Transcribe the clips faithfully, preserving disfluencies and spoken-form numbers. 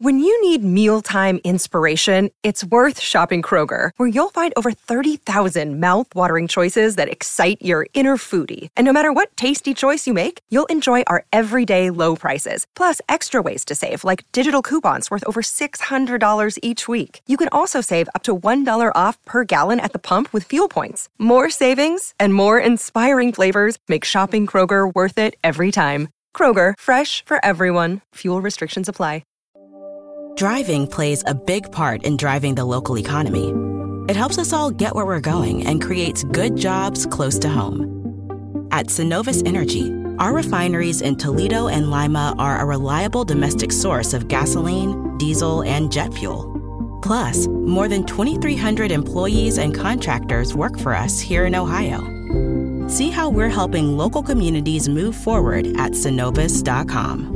When you need mealtime inspiration, it's worth shopping Kroger, where you'll find over thirty thousand mouth-watering choices that excite your inner foodie. And no matter what tasty choice you make, you'll enjoy our everyday low prices, plus extra ways to save, like digital coupons worth over six hundred dollars each week. You can also save up to one dollar off per gallon at the pump with fuel points. More savings and more inspiring flavors make shopping Kroger worth it every time. Kroger, fresh for everyone. Fuel restrictions apply. Driving plays a big part in driving the local economy. It helps us all get where we're going and creates good jobs close to home. At Synovus Energy, our refineries in Toledo and Lima are a reliable domestic source of gasoline, diesel, and jet fuel. Plus, more than twenty-three hundred employees and contractors work for us here in Ohio. See how we're helping local communities move forward at synovus dot com.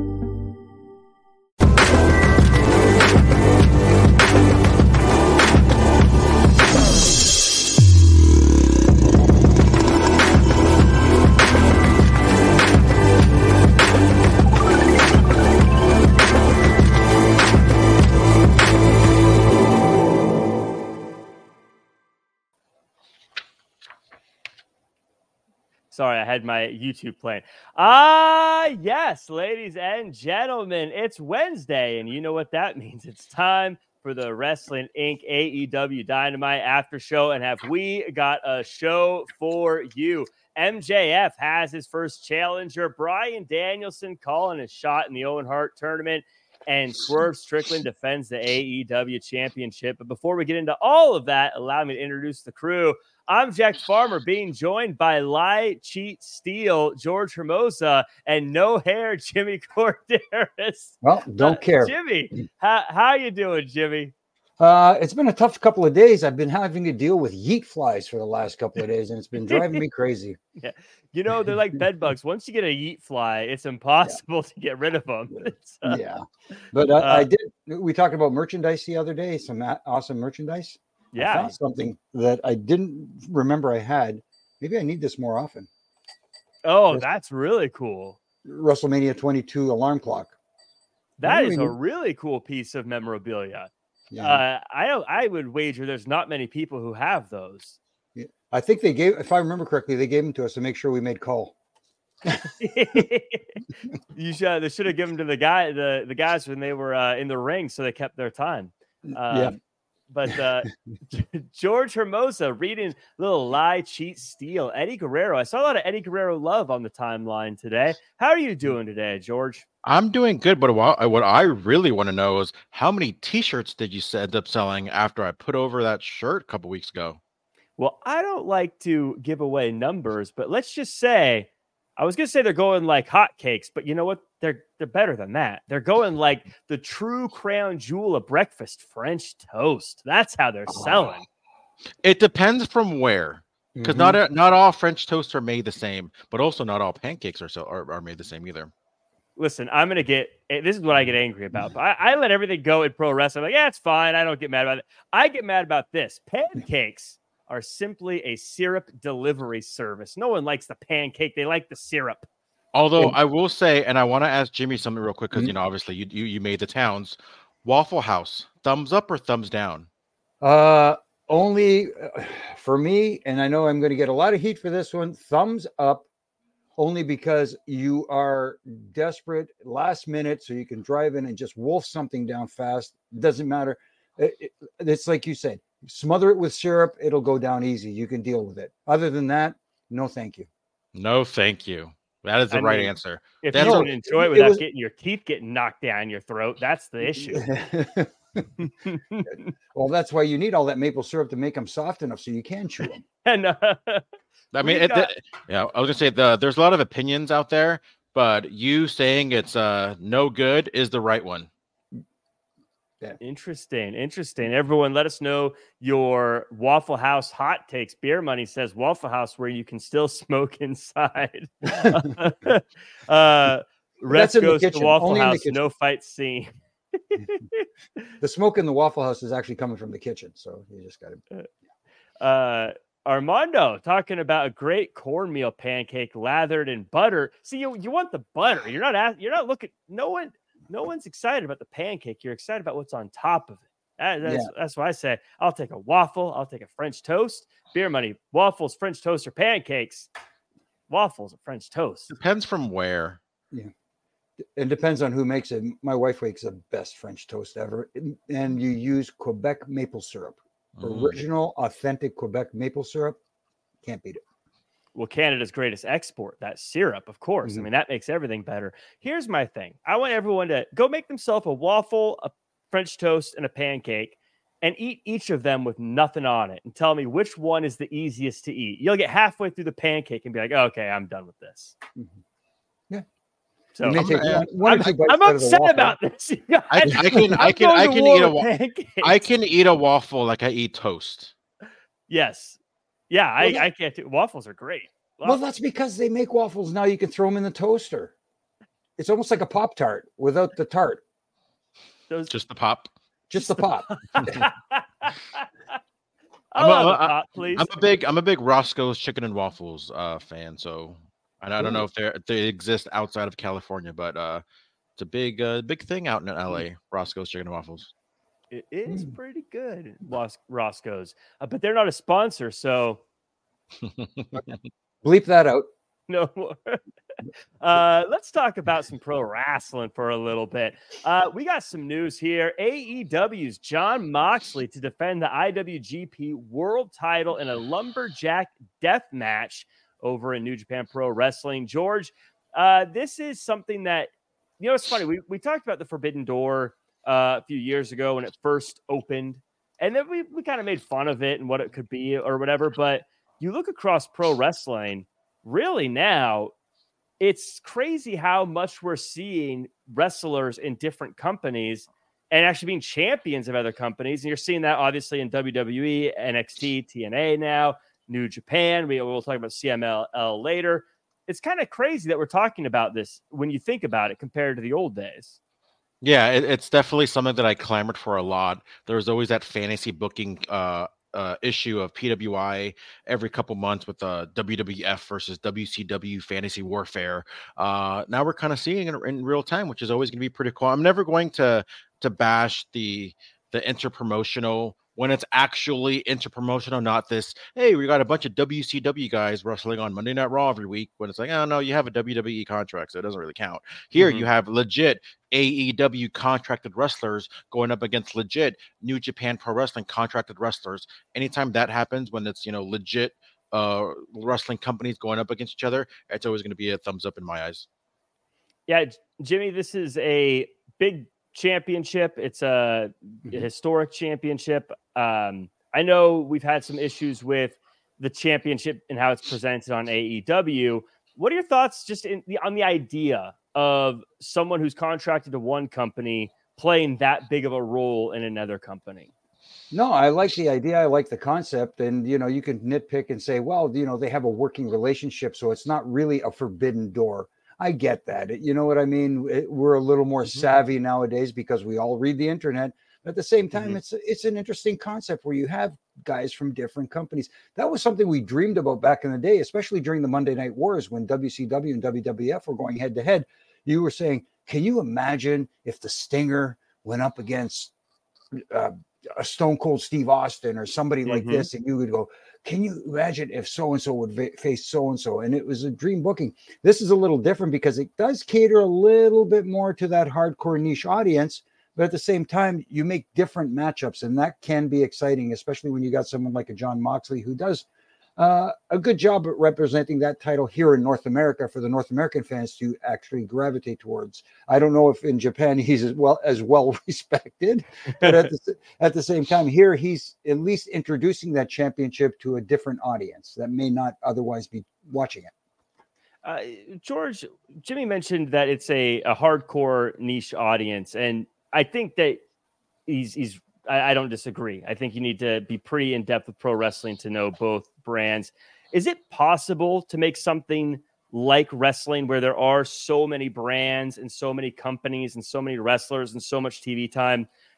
Sorry, I had my YouTube playing. Ah, yes, ladies and gentlemen, it's Wednesday, and you know what that means. It's time for the Wrestling Incorporated. A E W Dynamite After Show, and have we got a show for you. M J F has his first challenger. Bryan Danielson calling his shot in the Owen Hart tournament, and Swerve Strickland defends the A E W Championship. But before we get into all of that, allow me to introduce the crew. I'm Jack Farmer, being joined by Lie, Cheat, Steal, George Hermosa, and No Hair, Jimmy Corderas. Well, don't uh, care. Jimmy, how, how you doing, Jimmy? Uh, it's been a tough couple of days. I've been having to deal with yeet flies for the last couple of days, and it's been driving me crazy. Yeah. You know, they're like bed bugs. Once you get a yeet fly, it's impossible yeah. to get rid of them. Uh, yeah. But uh, uh, I did. We talked about merchandise the other day, some awesome merchandise. Yeah. I found something that I didn't remember I had. Maybe I need this more often. Oh, this, that's really cool. WrestleMania twenty-two alarm clock. That is a really cool piece of memorabilia. Yeah. Uh, I I would wager there's not many people who have those. Yeah. I think they gave, if I remember correctly, they gave them to us to make sure we made call. You should they should have given them to the guy the, the guys when they were uh, in the ring, so they kept their time. Um, yeah. But uh, George Hermosa reading little Lie, Cheat, Steal. Eddie Guerrero. I saw a lot of Eddie Guerrero love on the timeline today. How are you doing today, George? I'm doing good, but what I really want to know is how many T-shirts did you end up selling after I put over that shirt a couple weeks ago? Well, I don't like to give away numbers, but let's just say, I was going to say they're going like hotcakes, but you know what? They're they're better than that. They're going like the true crown jewel of breakfast, French toast. That's how they're selling. It depends from where, because mm-hmm. not not all French toasts are made the same, but also not all pancakes are so are, are made the same either. Listen, I'm gonna get. This is what I get angry about. I, I let everything go in pro wrestling. I'm like, yeah, it's fine. I don't get mad about it. I get mad about this. Pancakes are simply a syrup delivery service. No one likes the pancake. They like the syrup. Although I will say, and I want to ask Jimmy something real quick, because, mm-hmm. you know, obviously you, you you made the towns. Waffle House, thumbs up or thumbs down? Uh, only uh, for me, and I know I'm going to get a lot of heat for this one, thumbs up, only because you are desperate last minute, so you can drive in and just wolf something down fast. Doesn't matter. It, it, it's like you said. Smother it with syrup, it'll go down easy. You can deal with it. Other than that, no thank you. No thank you. That is the I right mean, answer. If that's you don't a, enjoy it without it was, getting your teeth getting knocked down your throat, that's the issue. Well, that's why you need all that maple syrup to make them soft enough so you can chew them. And uh, I mean, it, got... the, yeah, I was gonna say the there's a lot of opinions out there, but you saying it's uh no good is the right one. Yeah. Interesting. Interesting. Everyone, let us know your Waffle House hot takes. Beer Money says Waffle House where you can still smoke inside. uh, Rest goes to Waffle Only House. No fight scene. The smoke in the Waffle House is actually coming from the kitchen. So you just got to. Uh, Armando talking about a great cornmeal pancake lathered in butter. See, you, you want the butter. You're not asking, you're not looking. No one. no one's excited about the pancake. You're excited about what's on top of it. That, that's, yeah. that's why I say I'll take a waffle. I'll take a French toast. Beer money, waffles, French toast, or pancakes. Waffles or French toast. Depends from where. Yeah. It depends on who makes it. My wife makes the best French toast ever. And you use Quebec maple syrup. Mm. Original, authentic Quebec maple syrup. Can't beat it. Well, Canada's greatest export, that syrup, of course. Mm-hmm. I mean, that makes everything better. Here's my thing. I want everyone to go make themselves a waffle, a French toast, and a pancake, and eat each of them with nothing on it and tell me which one is the easiest to eat. You'll get halfway through the pancake and be like, oh, okay, I'm done with this. Mm-hmm. Yeah. So I'm, one, one I'm, I'm upset about this. I, I can, I can, I can eat a waffle. I can eat a waffle like I eat toast. Yes. Yeah. Well, I, that, I can't do waffles are great. Waffles. Well, that's because they make waffles now. You can throw them in the toaster. It's almost like a Pop-Tart without the tart. Those, just the pop. Just the pop. I'm, a, a, pop please. I'm a big, I'm a big Roscoe's Chicken and Waffles uh, fan. So I, I don't know if they they exist outside of California, but uh, it's a big, uh, big thing out in L A. Roscoe's Chicken and Waffles. It is mm. pretty good, Roscoe's, uh, but they're not a sponsor, so bleep that out. No more. Uh, let's talk about some pro wrestling for a little bit. Uh, we got some news here. A E W's Jon Moxley to defend the I W G P World Title in a lumberjack death match over in New Japan Pro Wrestling. George, uh, this is something that, you know, it's funny. We we talked about the Forbidden Door uh, a few years ago when it first opened, and then we we kind of made fun of it and what it could be or whatever. But you look across pro wrestling, really now. It's crazy how much we're seeing wrestlers in different companies and actually being champions of other companies. And you're seeing that obviously in W W E, N X T, T N A now, New Japan. We will talk about C M L L later. It's kind of crazy that we're talking about this when you think about it compared to the old days. Yeah, it, it's definitely something that I clamored for a lot. There was always that fantasy booking uh Uh, issue of P W I every couple months with uh, W W F versus W C W Fantasy Warfare. Uh, now we're kind of seeing it in real time, which is always going to be pretty cool. I'm never going to to bash the the interpromotional when it's actually interpromotional, not this, hey, we got a bunch of W C W guys wrestling on Monday Night Raw every week, when it's like, oh, no, you have a W W E contract, so it doesn't really count. Here, mm-hmm. you have legit A E W contracted wrestlers going up against legit New Japan Pro Wrestling contracted wrestlers. Anytime that happens, when it's, you know, legit uh, wrestling companies going up against each other, it's always going to be a thumbs up in my eyes. Yeah, Jimmy, this is a big championship. It's a, a historic championship. Um, I know we've had some issues with the championship and how it's presented on A E W. What are your thoughts just in the, on the idea of someone who's contracted to one company playing that big of a role in another company? No, I like the idea. I like the concept. And, you know, you can nitpick and say, well, you know, they have a working relationship, so it's not really a forbidden door. I get that. You know what I mean? It, we're a little more mm-hmm. savvy nowadays because we all read the internet. But at the same time, mm-hmm. it's it's an interesting concept where you have guys from different companies. That was something we dreamed about back in the day, especially during the Monday Night Wars when W C W and W W F were going head to head. You were saying, can you imagine if the Stinger went up against uh, a Stone Cold Steve Austin or somebody like mm-hmm. this, and you would go, can you imagine if so-and-so would va- face so-and-so? And it was a dream booking. This is a little different because it does cater a little bit more to that hardcore niche audience, but at the same time, you make different matchups, and that can be exciting, especially when you got someone like a Jon Moxley who does uh, a good job at representing that title here in North America for the North American fans to actually gravitate towards. I don't know if in Japan he's as well as well respected, but at the, at the same time here, he's at least introducing that championship to a different audience that may not otherwise be watching it. Uh, George, Jimmy mentioned that it's a, a hardcore niche audience, and I think that he's he's I, I don't disagree. I think you need to be pretty in depth with pro wrestling to know both brands. Is it possible to make something like wrestling where there are so many brands and so many companies and so many wrestlers and so much T V time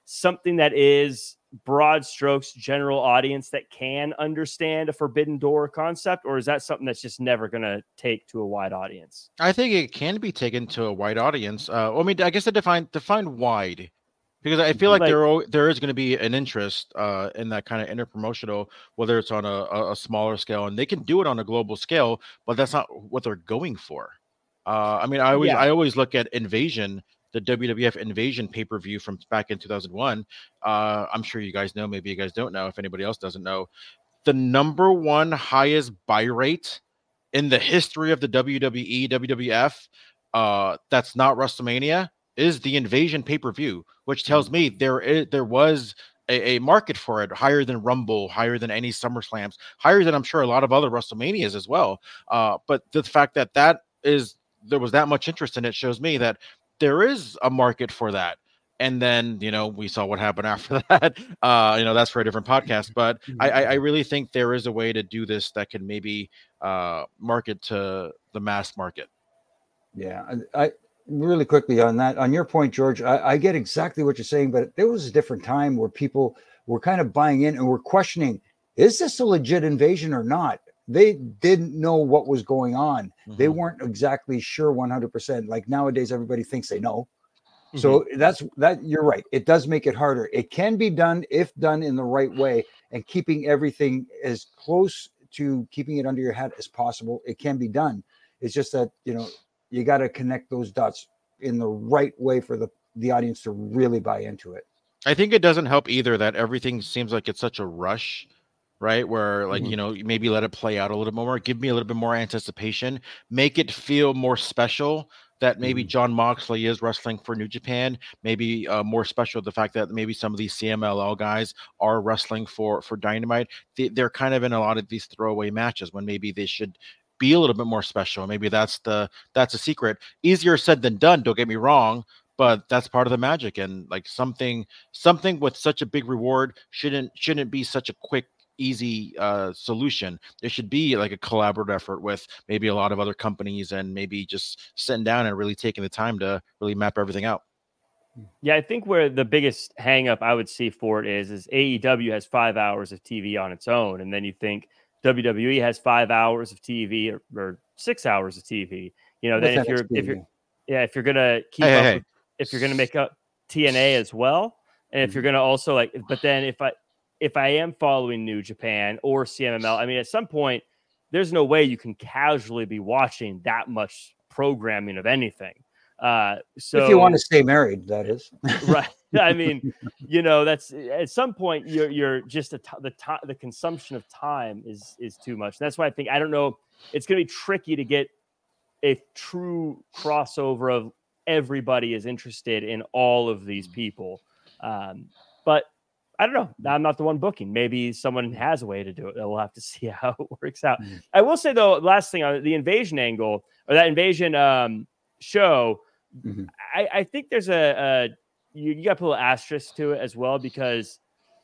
something that is broad strokes, general audience that can understand a Forbidden Door concept, or is that something that's just never going to take to a wide audience? I think it can be taken to a wide audience. Uh, I mean, I guess I define define wide, because I feel like, Like- there al- there is going to be an interest uh, in that kind of interpromotional, whether it's on a, a, a smaller scale, and they can do it on a global scale, but that's not what they're going for. Uh, I mean, I always Yeah. I always look at Invasion, the W W F Invasion pay per view from back in two thousand one. Uh, I'm sure you guys know. Maybe you guys don't know. If anybody else doesn't know, the number one highest buy rate in the history of the W W E, W W F, uh, that's not WrestleMania, is the Invasion pay per view, which tells me there is there was a, a market for it, higher than Rumble, higher than any SummerSlams, higher than I'm sure a lot of other WrestleManias as well. Uh, but the fact that that is there was that much interest in it shows me that there is a market for that. And then, you know, we saw what happened after that. Uh, you know, that's for a different podcast. But I, I, I really think there is a way to do this that can maybe uh, market to the mass market. Yeah, I, I really quickly on that, on your point, George, I, I get exactly what you're saying, but there was a different time where people were kind of buying in and were questioning, is this a legit invasion or not? They didn't know what was going on. Mm-hmm. They weren't exactly sure one hundred percent. Like nowadays, everybody thinks they know. Mm-hmm. So that's that. You're right. It does make it harder. It can be done if done in the right way and keeping everything as close to keeping it under your hat as possible. It can be done. It's just that, you know, you got to connect those dots in the right way for the, the audience to really buy into it. I think it doesn't help either that everything seems like it's such a rush, right? Where like, Mm-hmm. you know, maybe let it play out a little bit more, give me a little bit more anticipation, make it feel more special that maybe mm-hmm. Jon Moxley is wrestling for New Japan, maybe uh, more special the fact that maybe some of these C M L L guys are wrestling for, for Dynamite. They, they're kind of in a lot of these throwaway matches when maybe they should be a little bit more special. Maybe that's the that's a secret. Easier said than done, don't get me wrong, but that's part of the magic. And like something something with such a big reward shouldn't shouldn't be such a quick, easy uh, solution. There should be like a collaborative effort with maybe a lot of other companies and maybe just sitting down and really taking the time to really map everything out. Yeah, I think where the biggest hang up I would see for it is, is A E W has five hours of T V on its own. And then you think W W E has five hours of T V or, or six hours of T V. You know, then if you're, if you're, yeah, if you're going to keep hey, up, hey. With, if you're going to make up T N A as well. And if you're going to also like, but then if I, if I am following New Japan or C M M L, I mean, at some point, there's no way you can casually be watching that much programming of anything. Uh, so if you want to stay married, that is right. I mean, you know, that's at some point you're you're just a t- the time the consumption of time is is too much. That's why I think I don't know. It's going to be tricky to get a true crossover of everybody is interested in all of these people. Um, but I don't know. I'm not the one booking. Maybe someone has a way to do it. We'll have to see how it works out. Mm-hmm. I will say though, last thing on the invasion angle or that invasion um, show. Mm-hmm. I, I think there's a, a you, you got to put a little asterisk to it as well because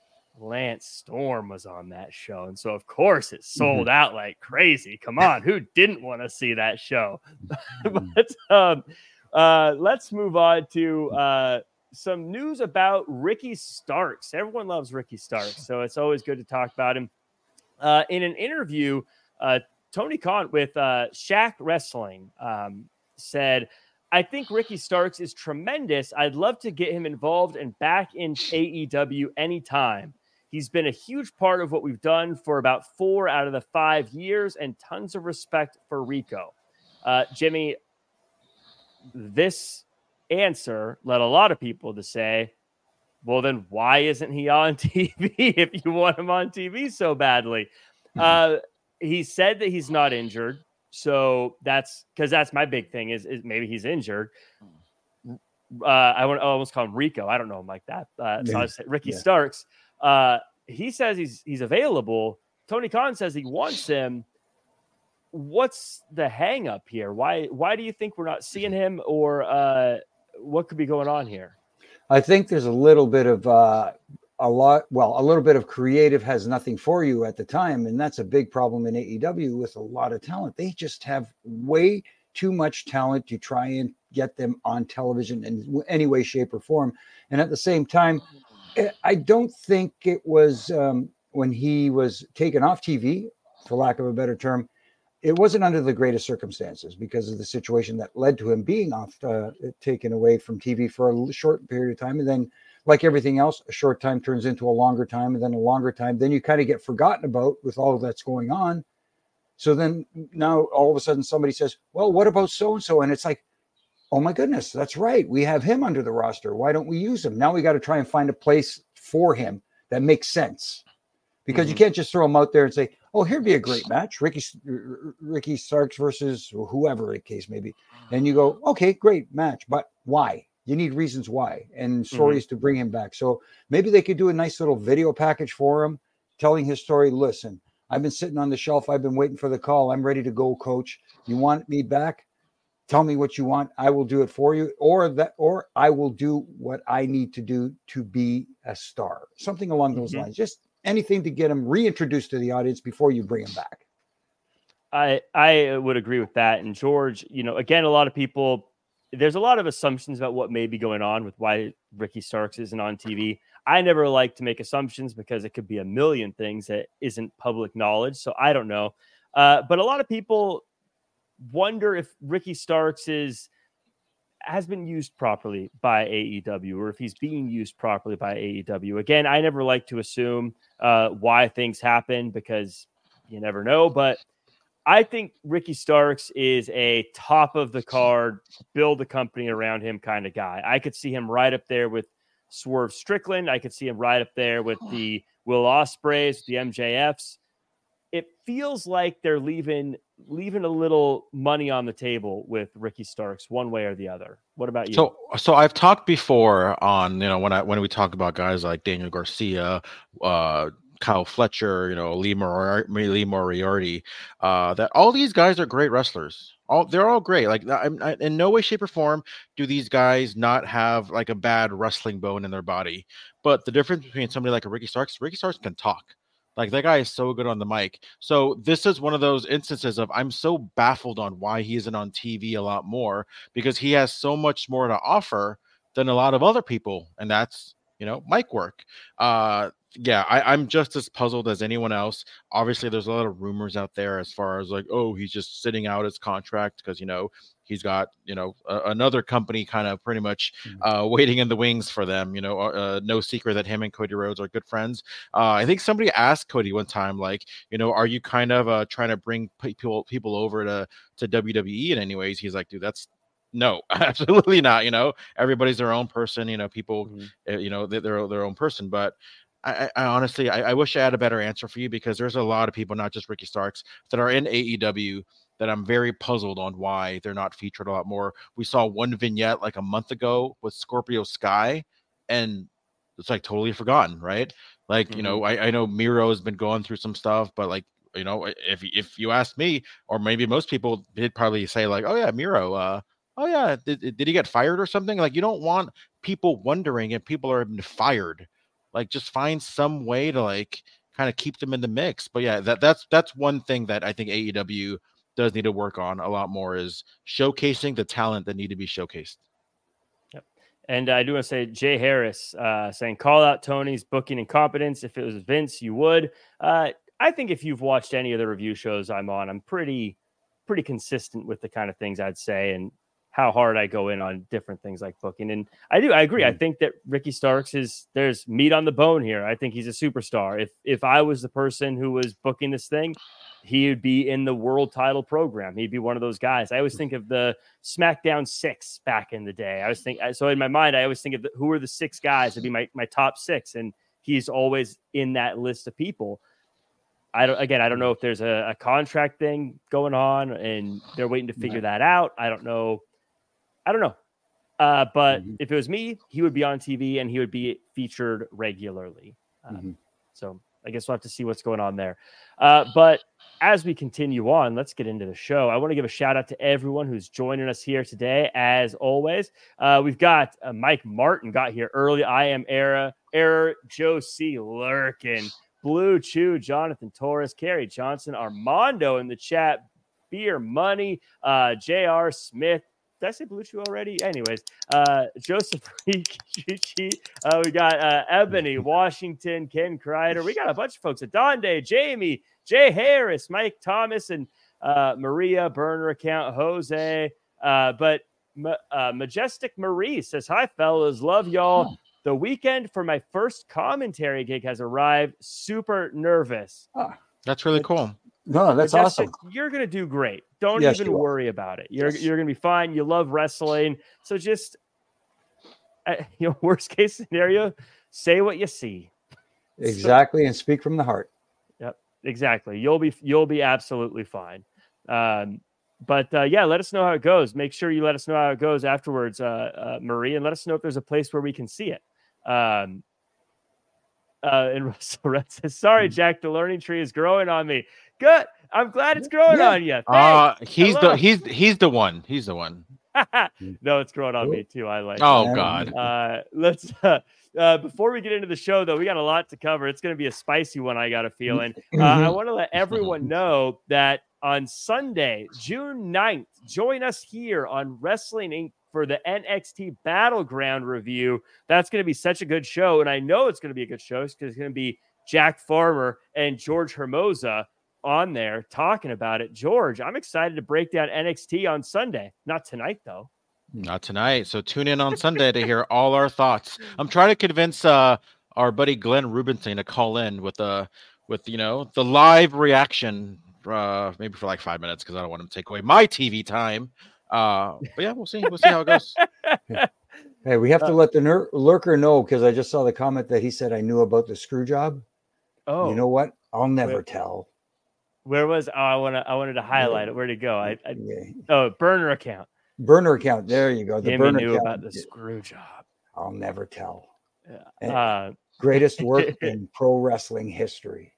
Lance Storm was on that show, and so of course it sold mm-hmm. out like crazy. Come on, who didn't want to see that show? But um, uh, let's move on to uh, some news about Ricky Starks. Everyone loves Ricky Starks, so it's always good to talk about him. Uh, in an interview, uh, Tony Khan with uh, Shaq Wrestling um, said, I think Ricky Starks is tremendous. I'd love to get him involved and back in A E W anytime. He's been a huge part of what we've done for about four out of the five years and tons of respect for Rico. Uh, Jimmy, this answer led a lot of people to say, well, then why isn't he on T V if you want him on T V so badly? Mm-hmm. Uh, he said that he's not injured. So that's because that's my big thing is, is maybe he's injured. Uh, I want to almost call him Rico. I don't know him like that. Uh, so yeah. I say Ricky yeah. Starks. Uh, he says he's he's available. Tony Khan says he wants him. What's the hang up here? Why why do you think we're not seeing him, or uh, what could be going on here? I think there's a little bit of uh, a lot. Well, a little bit of creative has nothing for you at the time, and that's a big problem in A E W with a lot of talent. They just have way too much talent to try and get them on television in any way, shape, or form. And at the same time, I don't think it was um, when he was taken off T V, for lack of a better term. It wasn't under the greatest circumstances because of the situation that led to him being off, uh, taken away from T V for a short period of time. And then, like everything else, a short time turns into a longer time, and then a longer time. Then you kind of get forgotten about with all that's going on. So then now all of a sudden somebody says, well, what about so-and-so? And it's like, oh my goodness, that's right. We have him under the roster. Why don't we use him? Now we got to try and find a place for him that makes sense. Because mm-hmm. you can't just throw him out there and say, oh, here'd be a great match. Ricky Ricky Starks versus whoever the case may be. And you go, okay, great match. But why? You need reasons why and stories mm-hmm. to bring him back. So maybe they could do a nice little video package for him, telling his story. Listen, I've been sitting on the shelf. I've been waiting for the call. I'm ready to go, coach. You want me back? Tell me what you want. I will do it for you. Or that, or I will do what I need to do to be a star. Something along those mm-hmm. lines. Just anything to get him reintroduced to the audience before you bring him back. I I would agree with that. And George, you know, again, a lot of people, there's a lot of assumptions about what may be going on with why Ricky Starks isn't on T V. I never like to make assumptions because it could be a million things that isn't public knowledge. So I don't know. Uh, but a lot of people wonder if Ricky Starks is has been used properly by A E W or if he's being used properly by A E W. Again, I never like to assume uh, why things happen because you never know. But I think Ricky Starks is a top of the card, build a company around him kind of guy. I could see him right up there with Swerve Strickland. I could see him right up there with the Will Ospreays, the M J Fs. It feels like they're leaving leaving a little money on the table with Ricky Starks, one way or the other. What about you? So, so I've talked before on, you know, when I when we talked about guys like Daniel Garcia, uh, Kyle Fletcher, you know, Lee Moriarty, Lee Moriarty, uh, that all these guys are great wrestlers. All they're all great. Like I'm, I, in no way, shape, or form do these guys not have like a bad wrestling bone in their body. But the difference between somebody like a Ricky Starks, Ricky Starks can talk. Like that guy is so good on the mic. So this is one of those instances of I'm so baffled on why he isn't on T V a lot more because he has so much more to offer than a lot of other people, and that's, you know, mic work. Uh, yeah, I, I'm just as puzzled as anyone else. Obviously, there's a lot of rumors out there as far as like, oh, he's just sitting out his contract because, you know, he's got, you know, a, another company kind of pretty much uh, waiting in the wings for them. You know, uh, no secret that him and Cody Rhodes are good friends. Uh, I think somebody asked Cody one time, like, you know, are you kind of uh, trying to bring people people over to to W W E in any ways? He's like, dude, that's no, absolutely not. You know, everybody's their own person. You know, people, mm-hmm. uh, you know, they're, they're their own person. But I, I honestly, I, I wish I had a better answer for you because there's a lot of people, not just Ricky Starks, that are in A E W that I'm very puzzled on why they're not featured a lot more. We saw one vignette like a month ago with Scorpio Sky, and it's like totally forgotten, right? Like, mm-hmm. you know, I, I know Miro has been going through some stuff, but like, you know, if if you ask me, or maybe most people, they'd probably say like, oh yeah, Miro, uh, oh yeah, did, did he get fired or something? Like, you don't want people wondering if people are fired. Like, just find some way to like kind of keep them in the mix. But yeah, that that's that's one thing that I think A E W does need to work on a lot more is showcasing the talent that need to be showcased. Yep. And I do want to say Jay Harris uh, saying, call out Tony's booking incompetence. If it was Vince, you would. Uh, I think if you've watched any of the review shows I'm on, I'm pretty, pretty consistent with the kind of things I'd say and how hard I go in on different things like booking. And I do, I agree. Mm-hmm. I think that Ricky Starks is, there's meat on the bone here. I think he's a superstar. If, if I was the person who was booking this thing, he would be in the world title program. He'd be one of those guys. I always think of the SmackDown six back in the day. I was thinking, so in my mind, I always think of the, who are the six guys that'd be my, my top six. And he's always in that list of people. I don't, again, I don't know if there's a, a contract thing going on and they're waiting to figure that out. I don't know. I don't know. Uh, but mm-hmm. if it was me, he would be on T V and he would be featured regularly. Um, mm-hmm. So I guess we'll have to see what's going on there. Uh, but as we continue on, let's get into the show. I want to give a shout out to everyone who's joining us here today. As always, uh, we've got uh, Mike Martin got here early. I am Era, Error, Joe C. Lurkin, Blue Chew, Jonathan Torres, Kerry Johnson, Armando in the chat, Beer Money, uh, J R Smith, did I say Bellucci already? Anyways, uh, Joseph Ricci, uh, we got uh, Ebony, Washington, Ken Kreider. We got a bunch of folks. Adonde, Jamie, Jay Harris, Mike Thomas, and uh, Maria, burner account, Jose. Uh, but uh, Majestic Marie says, hi, fellas. Love y'all. The weekend for my first commentary gig has arrived. Super nervous. Oh, that's really cool. No, that's Majestic, awesome. You're going to do great. Don't Yes, even you worry about it. You're Yes. you're going to be fine. You love wrestling. So just, uh, you know, worst case scenario, say what you see. Exactly. So, and speak from the heart. Yep, exactly. You'll be, you'll be absolutely fine. Um, but uh, yeah, let us know how it goes. Make sure you let us know how it goes afterwards, uh, uh, Marie, and let us know if there's a place where we can see it. Um, uh, and Russell Red says, sorry, Jack, the learning tree is growing on me. Good. I'm glad it's growing yeah. on you. Uh, he's Hello. the he's he's the one. He's the one. No, it's growing on me too. I like. Oh it. God. Uh, let's. Uh, uh, before we get into the show, though, we got a lot to cover. It's going to be a spicy one. I got a feeling. Uh, I want to let everyone know that on Sunday, June ninth, join us here on Wrestling Incorporated for the N X T Battleground review. That's going to be such a good show, and I know it's going to be a good show because it's going to be Jack Farmer and George Hermosa on there talking about it. George, I'm excited to break down N X T on Sunday. Not tonight, though. Not tonight. So tune in on Sunday to hear all our thoughts. I'm trying to convince uh, our buddy Glenn Rubinstein to call in with the with you know the live reaction, uh, maybe for like five minutes because I don't want him to take away my T V time. Uh, but yeah, we'll see. We'll see how it goes. Hey, we have to let the ner- lurker know because I just saw the comment that he said I knew about the screw job. Oh, you know what? I'll never where, tell. Where was oh, I want to I wanted to highlight yeah. it. Where'd it go? I, I yeah. oh burner account. Burner account. There you go. The Jamie burner knew account. about the screw job. I'll never tell. Yeah. Uh, Greatest work in pro wrestling history.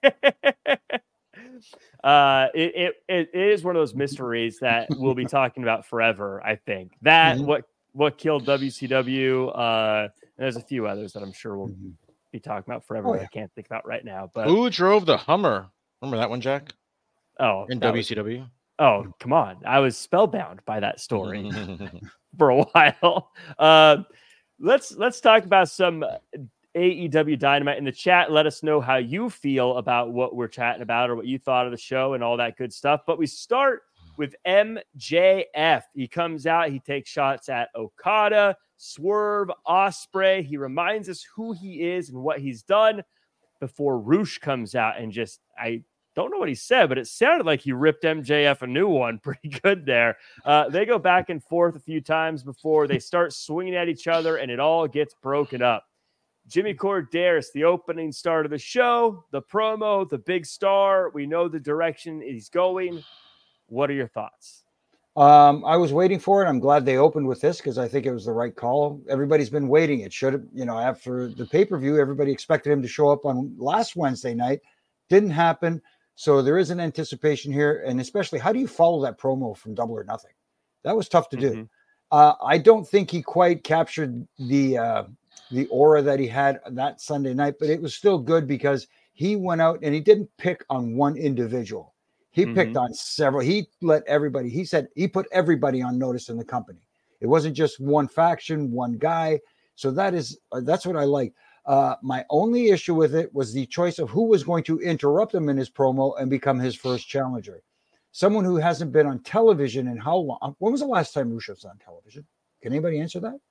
uh, it, it it is one of those mysteries that we'll be talking about forever. I think that mm-hmm. what what killed W C W. Uh, and there's a few others that I'm sure we'll mm-hmm. be talking about forever. Oh, yeah. That I can't think about right now. But who drove the Hummer? Remember that one, Jack? Oh, in W C W. Was, oh, come on! I was spellbound by that story for a while. Uh, let's let's talk about some A E W Dynamite in the chat. Let us know how you feel about what we're chatting about or what you thought of the show and all that good stuff. But we start with M J F. He comes out. He takes shots at Okada, Swerve, Ospreay. He reminds us who he is and what he's done before Roosh comes out and just I. Don't know what he said, but it sounded like he ripped M J F a new one pretty good there. Uh, they go back and forth a few times before they start swinging at each other, and it all gets broken up. Jimmy Corderas, the opening start of the show, the promo, the big star. We know the direction he's going. What are your thoughts? Um, I was waiting for it. I'm glad they opened with this because I think it was the right call. Everybody's been waiting. It should have, you know, after the pay-per-view, everybody expected him to show up on last Wednesday night. Didn't happen. So there is an anticipation here, and especially how do you follow that promo from Double or Nothing? That was tough to do. Mm-hmm. Uh, I don't think he quite captured the uh, the aura that he had that Sunday night, but it was still good because he went out and he didn't pick on one individual. He mm-hmm. picked on several. He let everybody. He said he put everybody on notice in the company. It wasn't just one faction, one guy. So that is uh, that's what I like. Uh, my only issue with it was the choice of who was going to interrupt him in his promo and become his first challenger. Someone who hasn't been on television in how long? When was the last time Rush was on television? Can anybody answer that?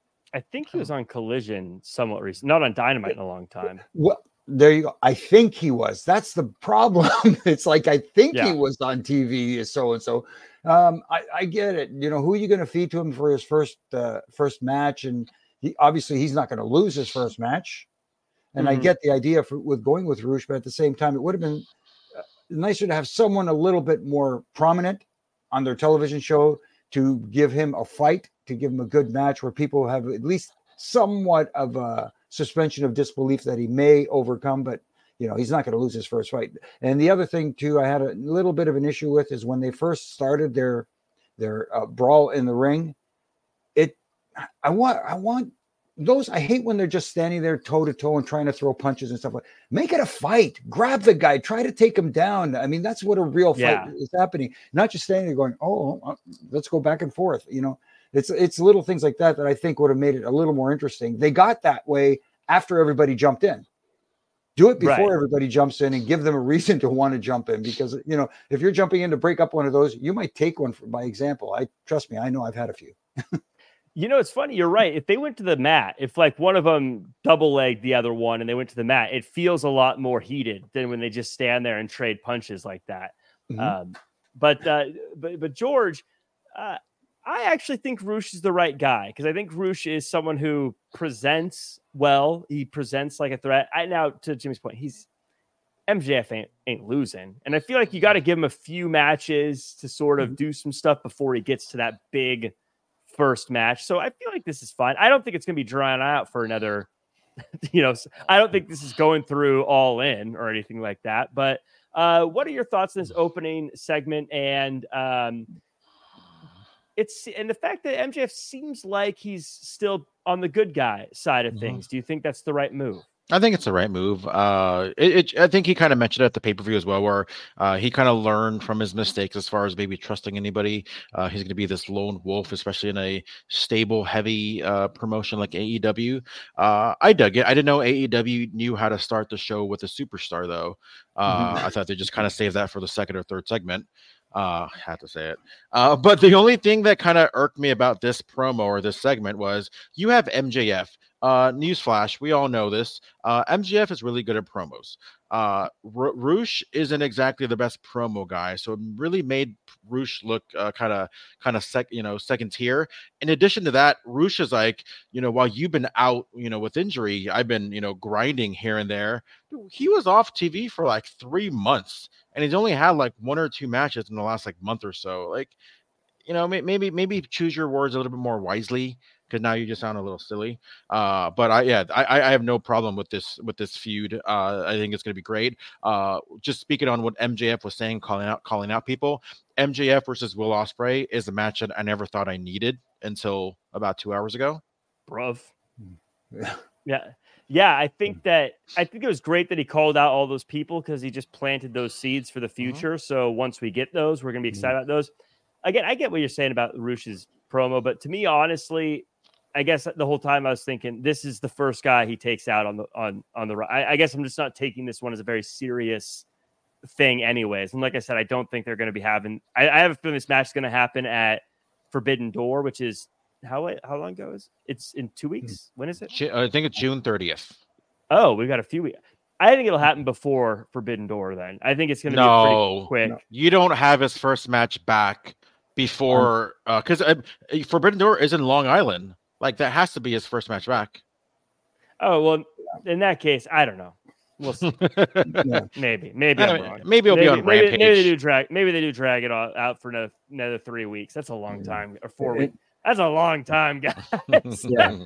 I think he was on Collision somewhat recent, not on Dynamite in a long time. Well, there you go. I think he was. That's the problem. It's like, I think yeah. he was on T V so-and-so. Um, I, I get it. You know, who are you going to feed to him for his first, uh, first match? And He, obviously, he's not going to lose his first match. And mm-hmm. I get the idea for, with going with Rush, but at the same time, it would have been uh, nicer to have someone a little bit more prominent on their television show to give him a fight, to give him a good match where people have at least somewhat of a suspension of disbelief that he may overcome. But, you know, he's not going to lose his first fight. And the other thing, too, I had a little bit of an issue with is when they first started their, their uh, brawl in the ring, it, I want, I want those. I hate when they're just standing there toe to toe and trying to throw punches and stuff like. Make it a fight. Grab the guy. Try to take him down. I mean, that's what a real fight yeah. is happening. Not just standing there going, "Oh, let's go back and forth." You know, It's it's little things like that that I think would have made it a little more interesting. They got that way after everybody jumped in. Do it before Right. everybody jumps in and give them a reason to want to jump in, because, you know, if you're jumping in to break up one of those, you might take one for, by example. I trust me, I know I've had a few. You know, it's funny. You're right. If they went to the mat, if like one of them double legged the other one and they went to the mat, it feels a lot more heated than when they just stand there and trade punches like that. Mhm. Um, but, uh, but, but George, uh, I actually think Rush is the right guy, because I think Rush is someone who presents well. He presents like a threat. I now, to Jimmy's point, he's M J F ain't, ain't losing. And I feel like you got to give him a few matches to sort of do some stuff before he gets to that big first match. So I feel like this is fine. I don't think it's going to be drawn out for another, you know, I don't think this is going through All In or anything like that. But uh, what are your thoughts on this opening segment? And um, it's, and the fact that M J F seems like he's still on the good guy side of things. Do you think that's the right move? I think it's the right move. Uh, it, it, I think he kind of mentioned it at the pay-per-view as well, where uh, he kind of learned from his mistakes as far as maybe trusting anybody. Uh, he's going to be this lone wolf, especially in a stable, heavy uh, promotion like A E W. Uh, I dug it. I didn't know A E W knew how to start the show with a superstar, though. Uh, Mhm. I thought they just kind of saved that for the second or third segment. Uh, had to say it. Uh, but the only thing that kind of irked me about this promo or this segment was you have M J F. Uh, newsflash, we all know this. Uh, M J F is really good at promos. Uh, R- Rush isn't exactly the best promo guy, so it really made Rush look kind of, kind of sec, you know, second tier. In addition to that, Rush is like, you know, while you've been out, you know, with injury, I've been, you know, grinding here and there. He was off T V for like three months, and he's only had like one or two matches in the last like month or so. Like, you know, may- maybe maybe choose your words a little bit more wisely, because now you just sound a little silly. Uh, but I, yeah, I, I have no problem with this with this feud. Uh, I think it's going to be great. Uh, just speaking on what M J F was saying, calling out calling out people, M J F versus Will Ospreay is a match that I never thought I needed until about two hours ago. Bruv. Yeah. Yeah. Yeah. I think that, I think it was great that he called out all those people, because he just planted those seeds for the future. So once we get those, we're going to be excited about those. Again, I get what you're saying about Rush's promo, but to me, honestly, I guess the whole time I was thinking this is the first guy he takes out on the on on the right. I, I guess I'm just not taking this one as a very serious thing, anyways. And like I said, I don't think they're going to be having. I, I have a feeling this match is going to happen at Forbidden Door, which is how how long ago is it's in two weeks. When is it? Ju- I think it's June thirtieth. Oh, we've got a few weeks. I think it'll happen before Forbidden Door. Then I think it's going to No. be pretty quick. You don't have his first match back before, because uh, uh, Forbidden Door is in Long Island. Like, that has to be his first match back. Oh well, in that case, I don't know. We'll see. Yeah. Maybe, maybe I I'm mean, wrong. maybe it'll be on maybe, Rampage. Maybe they do drag. Maybe they do drag it all out for another, another three weeks. That's a long time, or four It- weeks. That's a long time, guys. Yeah.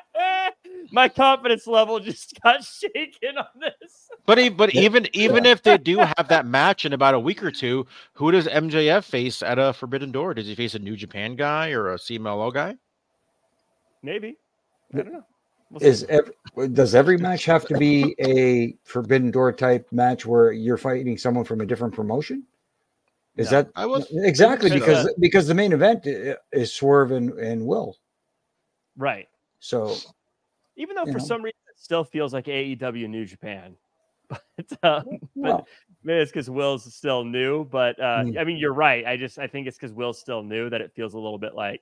My confidence level just got shaken on this. But e- but Yeah. even even Yeah. if they do have that match in about a week or two, who does M J F face at a Forbidden Door? Does he face a New Japan guy or a C M L L guy? Maybe. I don't know. We'll Is see. every, does every match have to be a Forbidden Door type match where you're fighting someone from a different promotion? Is No. that I was exactly so. because because the main event i- is Swerve and, and Will. Right. So Even though You for know. some reason it still feels like A E W New Japan. But, uh, but well, maybe it's because Will's still new. But uh, Mm. I mean, you're right. I just I think it's because Will's still new that it feels a little bit like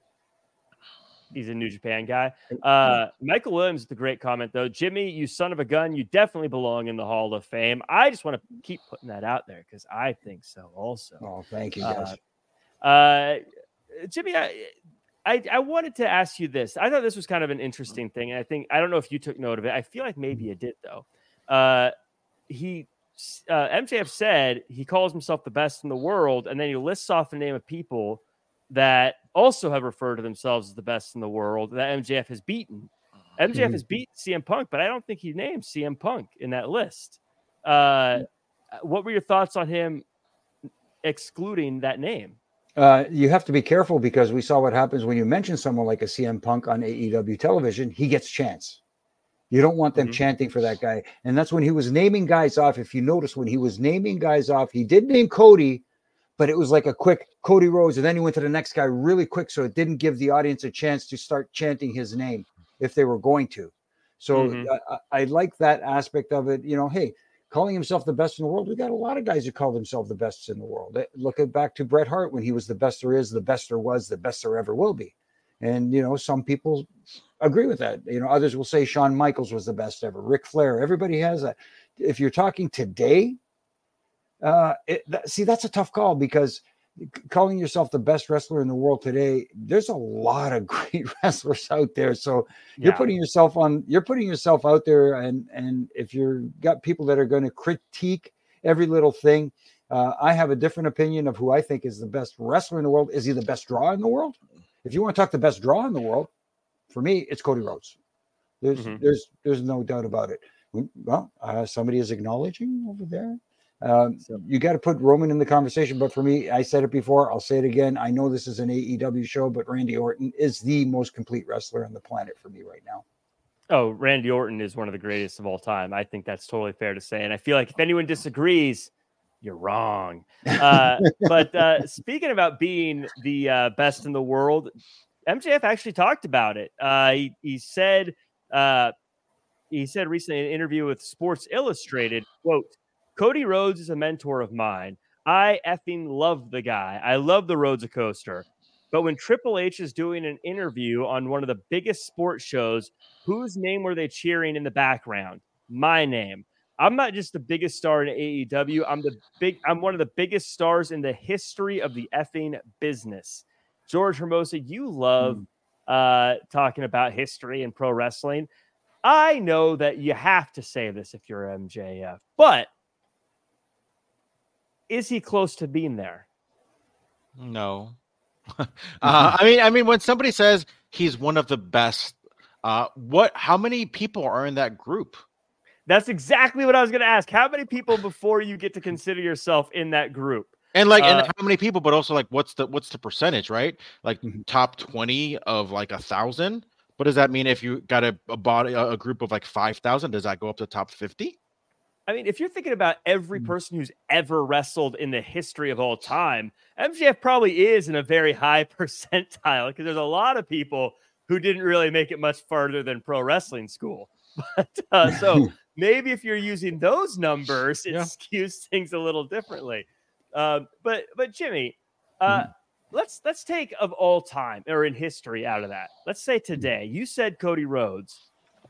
he's a New Japan guy. Uh, Michael Williams with the great comment though. Jimmy, you son of a gun, you definitely belong in the Hall of Fame. I just want to keep putting that out there because I think so also. oh, thank you guys. Uh, uh, Jimmy, I, I I wanted to ask you this. I thought this was kind of an interesting thing, and I think I don't know if you took note of it. I feel like maybe you did though. Uh, he uh, M J F said he calls himself the best in the world, and then he lists off a name of people that also have referred to themselves as the best in the world that M J F has beaten. M J F Mhm. has beaten C M Punk, but I don't think he named C M Punk in that list. Uh, what were your thoughts on him excluding that name? Uh, you have to be careful because we saw what happens when you mention someone like a C M Punk on A E W television. He gets chants. You don't want them Mhm. chanting for that guy. And that's when he was naming guys off. If you notice, when he was naming guys off, he did name Cody, but it was like a quick Cody Rhodes, and then he went to the next guy really quick, so it didn't give the audience a chance to start chanting his name if they were going to. So Mhm. I, I like that aspect of it. You know, hey, calling himself the best in the world. We got a lot of guys who call themselves the best in the world. Look at back to Bret Hart when he was the best there is, the best there was, the best there ever will be. And, you know, some people agree with that. You know, others will say Shawn Michaels was the best ever. Ric Flair, everybody has that. If you're talking today, uh, it, that, see, that's a tough call because calling yourself the best wrestler in the world today, there's a lot of great wrestlers out there. So Yeah. you're putting yourself on, you're putting yourself out there. And, and if you're got people that are going to critique every little thing, uh, I have a different opinion of who I think is the best wrestler in the world. Is he the best draw in the world? If you want to talk the best draw in the world, for me, it's Cody Rhodes. There's, Mhm. there's, there's no doubt about it. Well, uh, somebody is acknowledging over there. Um, So- you got to put Roman in the conversation, but for me, I said it before, I'll say it again. I know this is an A E W show, but Randy Orton is the most complete wrestler on the planet for me right now. Oh, Randy Orton is one of the greatest of all time. I think that's totally fair to say. And I feel like if anyone disagrees, you're wrong. Uh, but uh, speaking about being the uh, best in the world, M J F actually talked about it. Uh, he, he said, uh, he said recently in an interview with Sports Illustrated, quote, Cody Rhodes is a mentor of mine. I effing love the guy. I love the Rhodes coaster. But when Triple H is doing an interview on one of the biggest sports shows, whose name were they cheering in the background? My name. I'm not just the biggest star in A E W. I'm the big. I'm one of the biggest stars in the history of the effing business. George Hermosa, you love Mm. uh, talking about history and pro wrestling. I know that you have to say this if you're M J F, but is he close to being there? No. uh, I mean, I mean, when somebody says he's one of the best, uh, what? How many people are in that group? That's exactly what I was going to ask. How many people before you get to consider yourself in that group? And like, Uh, and how many people? But also, like, what's the what's the percentage? Right? Like, Mhm. top twenty of like a thousand. What does that mean? If you got a, a body, a group of like five thousand, does that go up to top fifty? I mean, if you're thinking about every Mm. person who's ever wrestled in the history of all time, M J F probably is in a very high percentile because there's a lot of people who didn't really make it much farther than pro wrestling school. But uh, so maybe if you're using those numbers, it Yeah. skews things a little differently. Um, but but Jimmy, uh, Mhm. let's let's take of all time or in history out of that. Let's say today. You said Cody Rhodes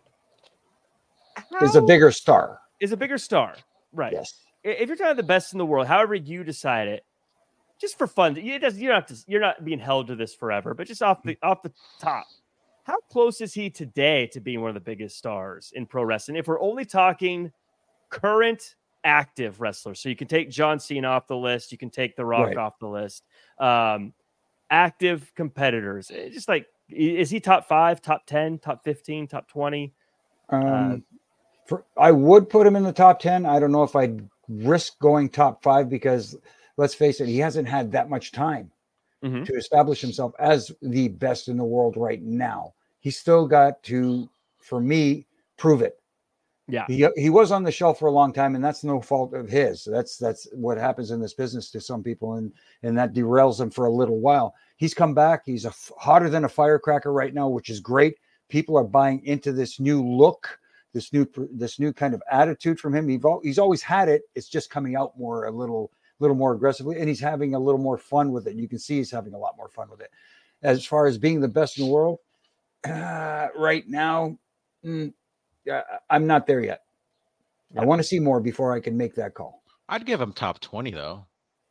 Is a How- bigger star. is a bigger star, right? Yes. I- If you're talking the best in the world, however you decide it, just for fun, it does. You don't have to. You're not being held to this forever, but just off the off the top, how close is he today to being one of the biggest stars in pro wrestling? If we're only talking current active wrestlers, so you can take John Cena off the list, you can take The Rock Right. off the list. Um, active competitors, eh, just like i- is he top five, top ten, top fifteen, top twenty? Um, Uh, for, I would put him in the top ten. I don't know if I'd risk going top five because let's face it, he hasn't had that much time Mhm. to establish himself as the best in the world right now. He's still got to, for me, prove it. Yeah. He he was on the shelf for a long time, and that's no fault of his. That's that's what happens in this business to some people, and and that derails them for a little while. He's come back. He's a f- hotter than a firecracker right now, which is great. People are buying into this new look, this new this new kind of attitude from him. He's he's always had it. It's just coming out more a little little more aggressively, and he's having a little more fun with it. You can see he's having a lot more fun with it. As far as being the best in the world, uh, right now. Mm, Yeah, I'm not there yet. I Yeah. want to see more before I can make that call. I'd give him top twenty though.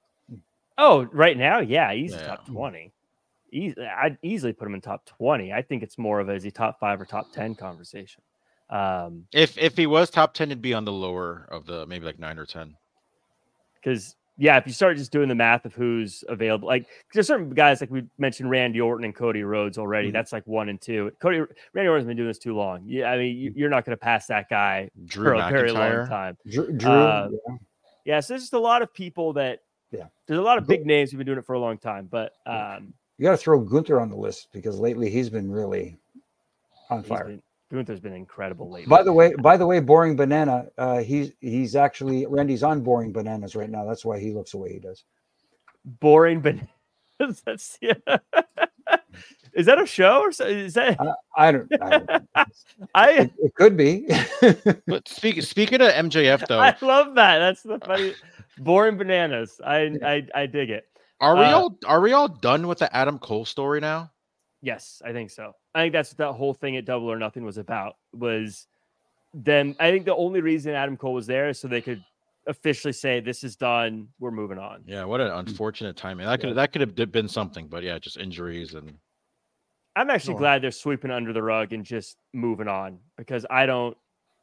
Oh, right now, yeah, he's Yeah. top twenty. Easy, I'd easily put him in top twenty. I think it's more of a, is he top five or top ten conversation. Um, If if he was top ten, it'd be on the lower of the maybe like nine or ten. because yeah, if you start just doing the math of who's available, like there's certain guys like we mentioned Randy Orton and Cody Rhodes already. Mhm. That's like one and two. Cody Randy Orton's been doing this too long. Yeah, I mean you, you're not going to pass that guy Drew for a very long McIntyre. time. Drew, Drew Uh, yeah. Yeah, so there's just a lot of people that Yeah. there's a lot of Go- big names who've been doing it for a long time, but um, You got to throw Gunther on the list because lately he's been really on he's fire. been, Gunther's been incredible lately. By the way, by the way, Boring Banana, uh, he's he's actually Randy's on Boring Bananas right now. That's why he looks the way he does. boring bananas. That's yeah. Is that a show or so? Is that? I, I don't. I, don't I it, it could be. But speaking speaking of M J F though, I love that. That's the funny. Boring bananas. I I I dig it. are we Uh, all are we all done with the Adam Cole story now? Yes, I think so. I think that's what that whole thing at Double or Nothing was about. Was then I think the only reason Adam Cole was there is so they could officially say this is done. We're moving on. Yeah, what an unfortunate timing. That could Yeah. that could have been something, but yeah, just injuries and. I'm actually Oh. glad they're sweeping under the rug and just moving on because I don't,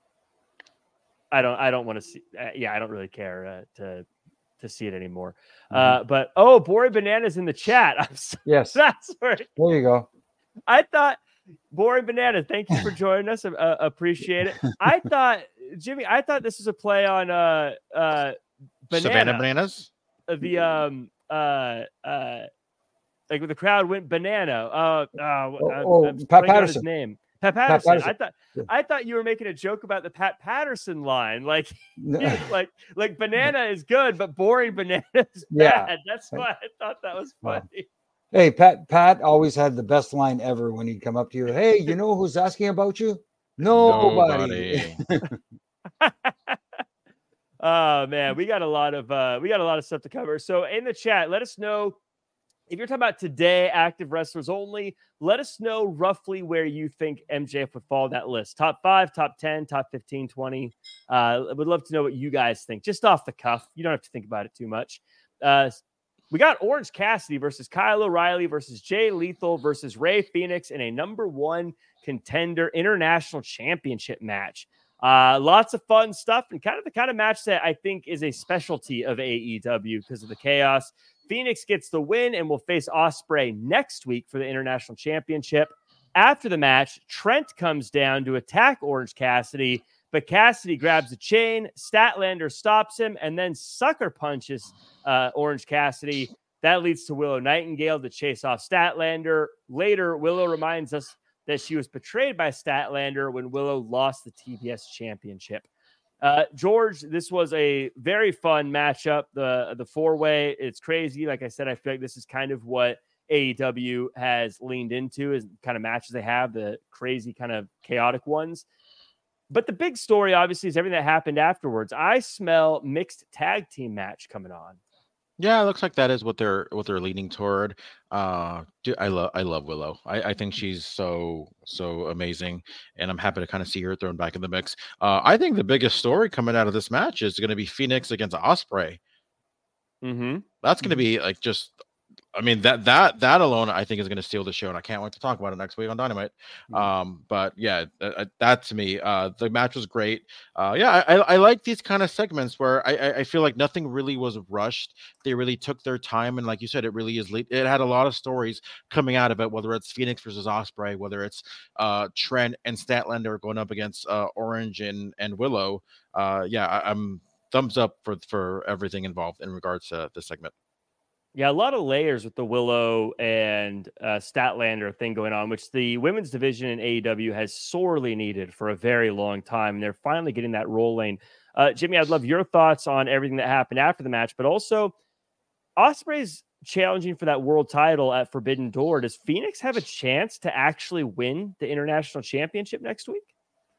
I don't, I don't want to see. Uh, yeah, I don't really care uh, to to see it anymore. Mhm. Uh, but oh, Bory Bananas in the chat. I'm so, Yes. that's where There you go. I thought. Bory Bananas, thank you for joining us. Uh, appreciate it. I thought Jimmy, I thought this was a play on uh uh banana, Savannah Bananas? uh, the um uh uh. Like when the crowd went banana. Uh, uh, Oh, I'm, oh, I'm Pat blanking on his Patterson. name. Pat Patterson. Patterson. I thought Yeah. I thought you were making a joke about the Pat Patterson line. Like, like, like banana is good, but boring banana is Yeah. bad. That's why I thought that was Wow. funny. Hey, Pat. Pat always had the best line ever when he'd come up to you. Hey, you know who's asking about you? Nobody. Oh man, we got a lot of uh, we got a lot of stuff to cover. So in the chat, let us know. If you're talking about today, active wrestlers only, let us know roughly where you think M J F would fall in that list. Top five, top ten, top fifteen, twenty. Uh, I would love to know what you guys think, just off the cuff. You don't have to think about it too much. Uh, we got Orange Cassidy versus Kyle O'Reilly versus Jay Lethal versus Ray Phoenix in a number one contender international championship match. Uh, lots of fun stuff and kind of the kind of match that I think is a specialty of A E W because of the chaos. Phoenix gets the win and will face Ospreay next week for the International Championship. After the match, Trent comes down to attack Orange Cassidy, but Cassidy grabs the chain. Statlander stops him and then sucker punches uh, Orange Cassidy. That leads to Willow Nightingale to chase off Statlander. Later, Willow reminds us that she was betrayed by Statlander when Willow lost the T B S Championship. Uh, George, this was a very fun matchup. The the four way, it's crazy. Like I said, I feel like this is kind of what A E W has leaned into, is kind of matches they have, the crazy kind of chaotic ones. But the big story, obviously, is everything that happened afterwards. I smell mixed tag team match coming on. Yeah, it looks like that is what they're what they're leaning toward. Uh, dude, I love I love Willow. I, I think she's so so amazing, and I'm happy to kind of see her thrown back in the mix. Uh, I think the biggest story coming out of this match is going to be Phoenix against Ospreay. Mm-hmm. That's going to be like just. I mean that that that alone I think is going to steal the show, and I can't wait to talk about it next week on Dynamite. Um, but yeah, that, that to me, uh, the match was great. Uh, yeah, I, I like these kind of segments where I, I feel like nothing really was rushed. They really took their time, and like you said, it really is. It had a lot of stories coming out of it, whether it's Phoenix versus Ospreay, whether it's uh, Trent and Statlander going up against uh, Orange and and Willow. Uh, yeah, I, I'm thumbs up for for everything involved in regards to this segment. Yeah, a lot of layers with the Willow and uh, Statlander thing going on, which the women's division in A E W has sorely needed for a very long time. And they're finally getting that rolling. Uh, Jimmy, I'd love your thoughts on everything that happened after the match, but also Ospreay's challenging for that world title at Forbidden Door. Does Phoenix have a chance to actually win the international championship next week?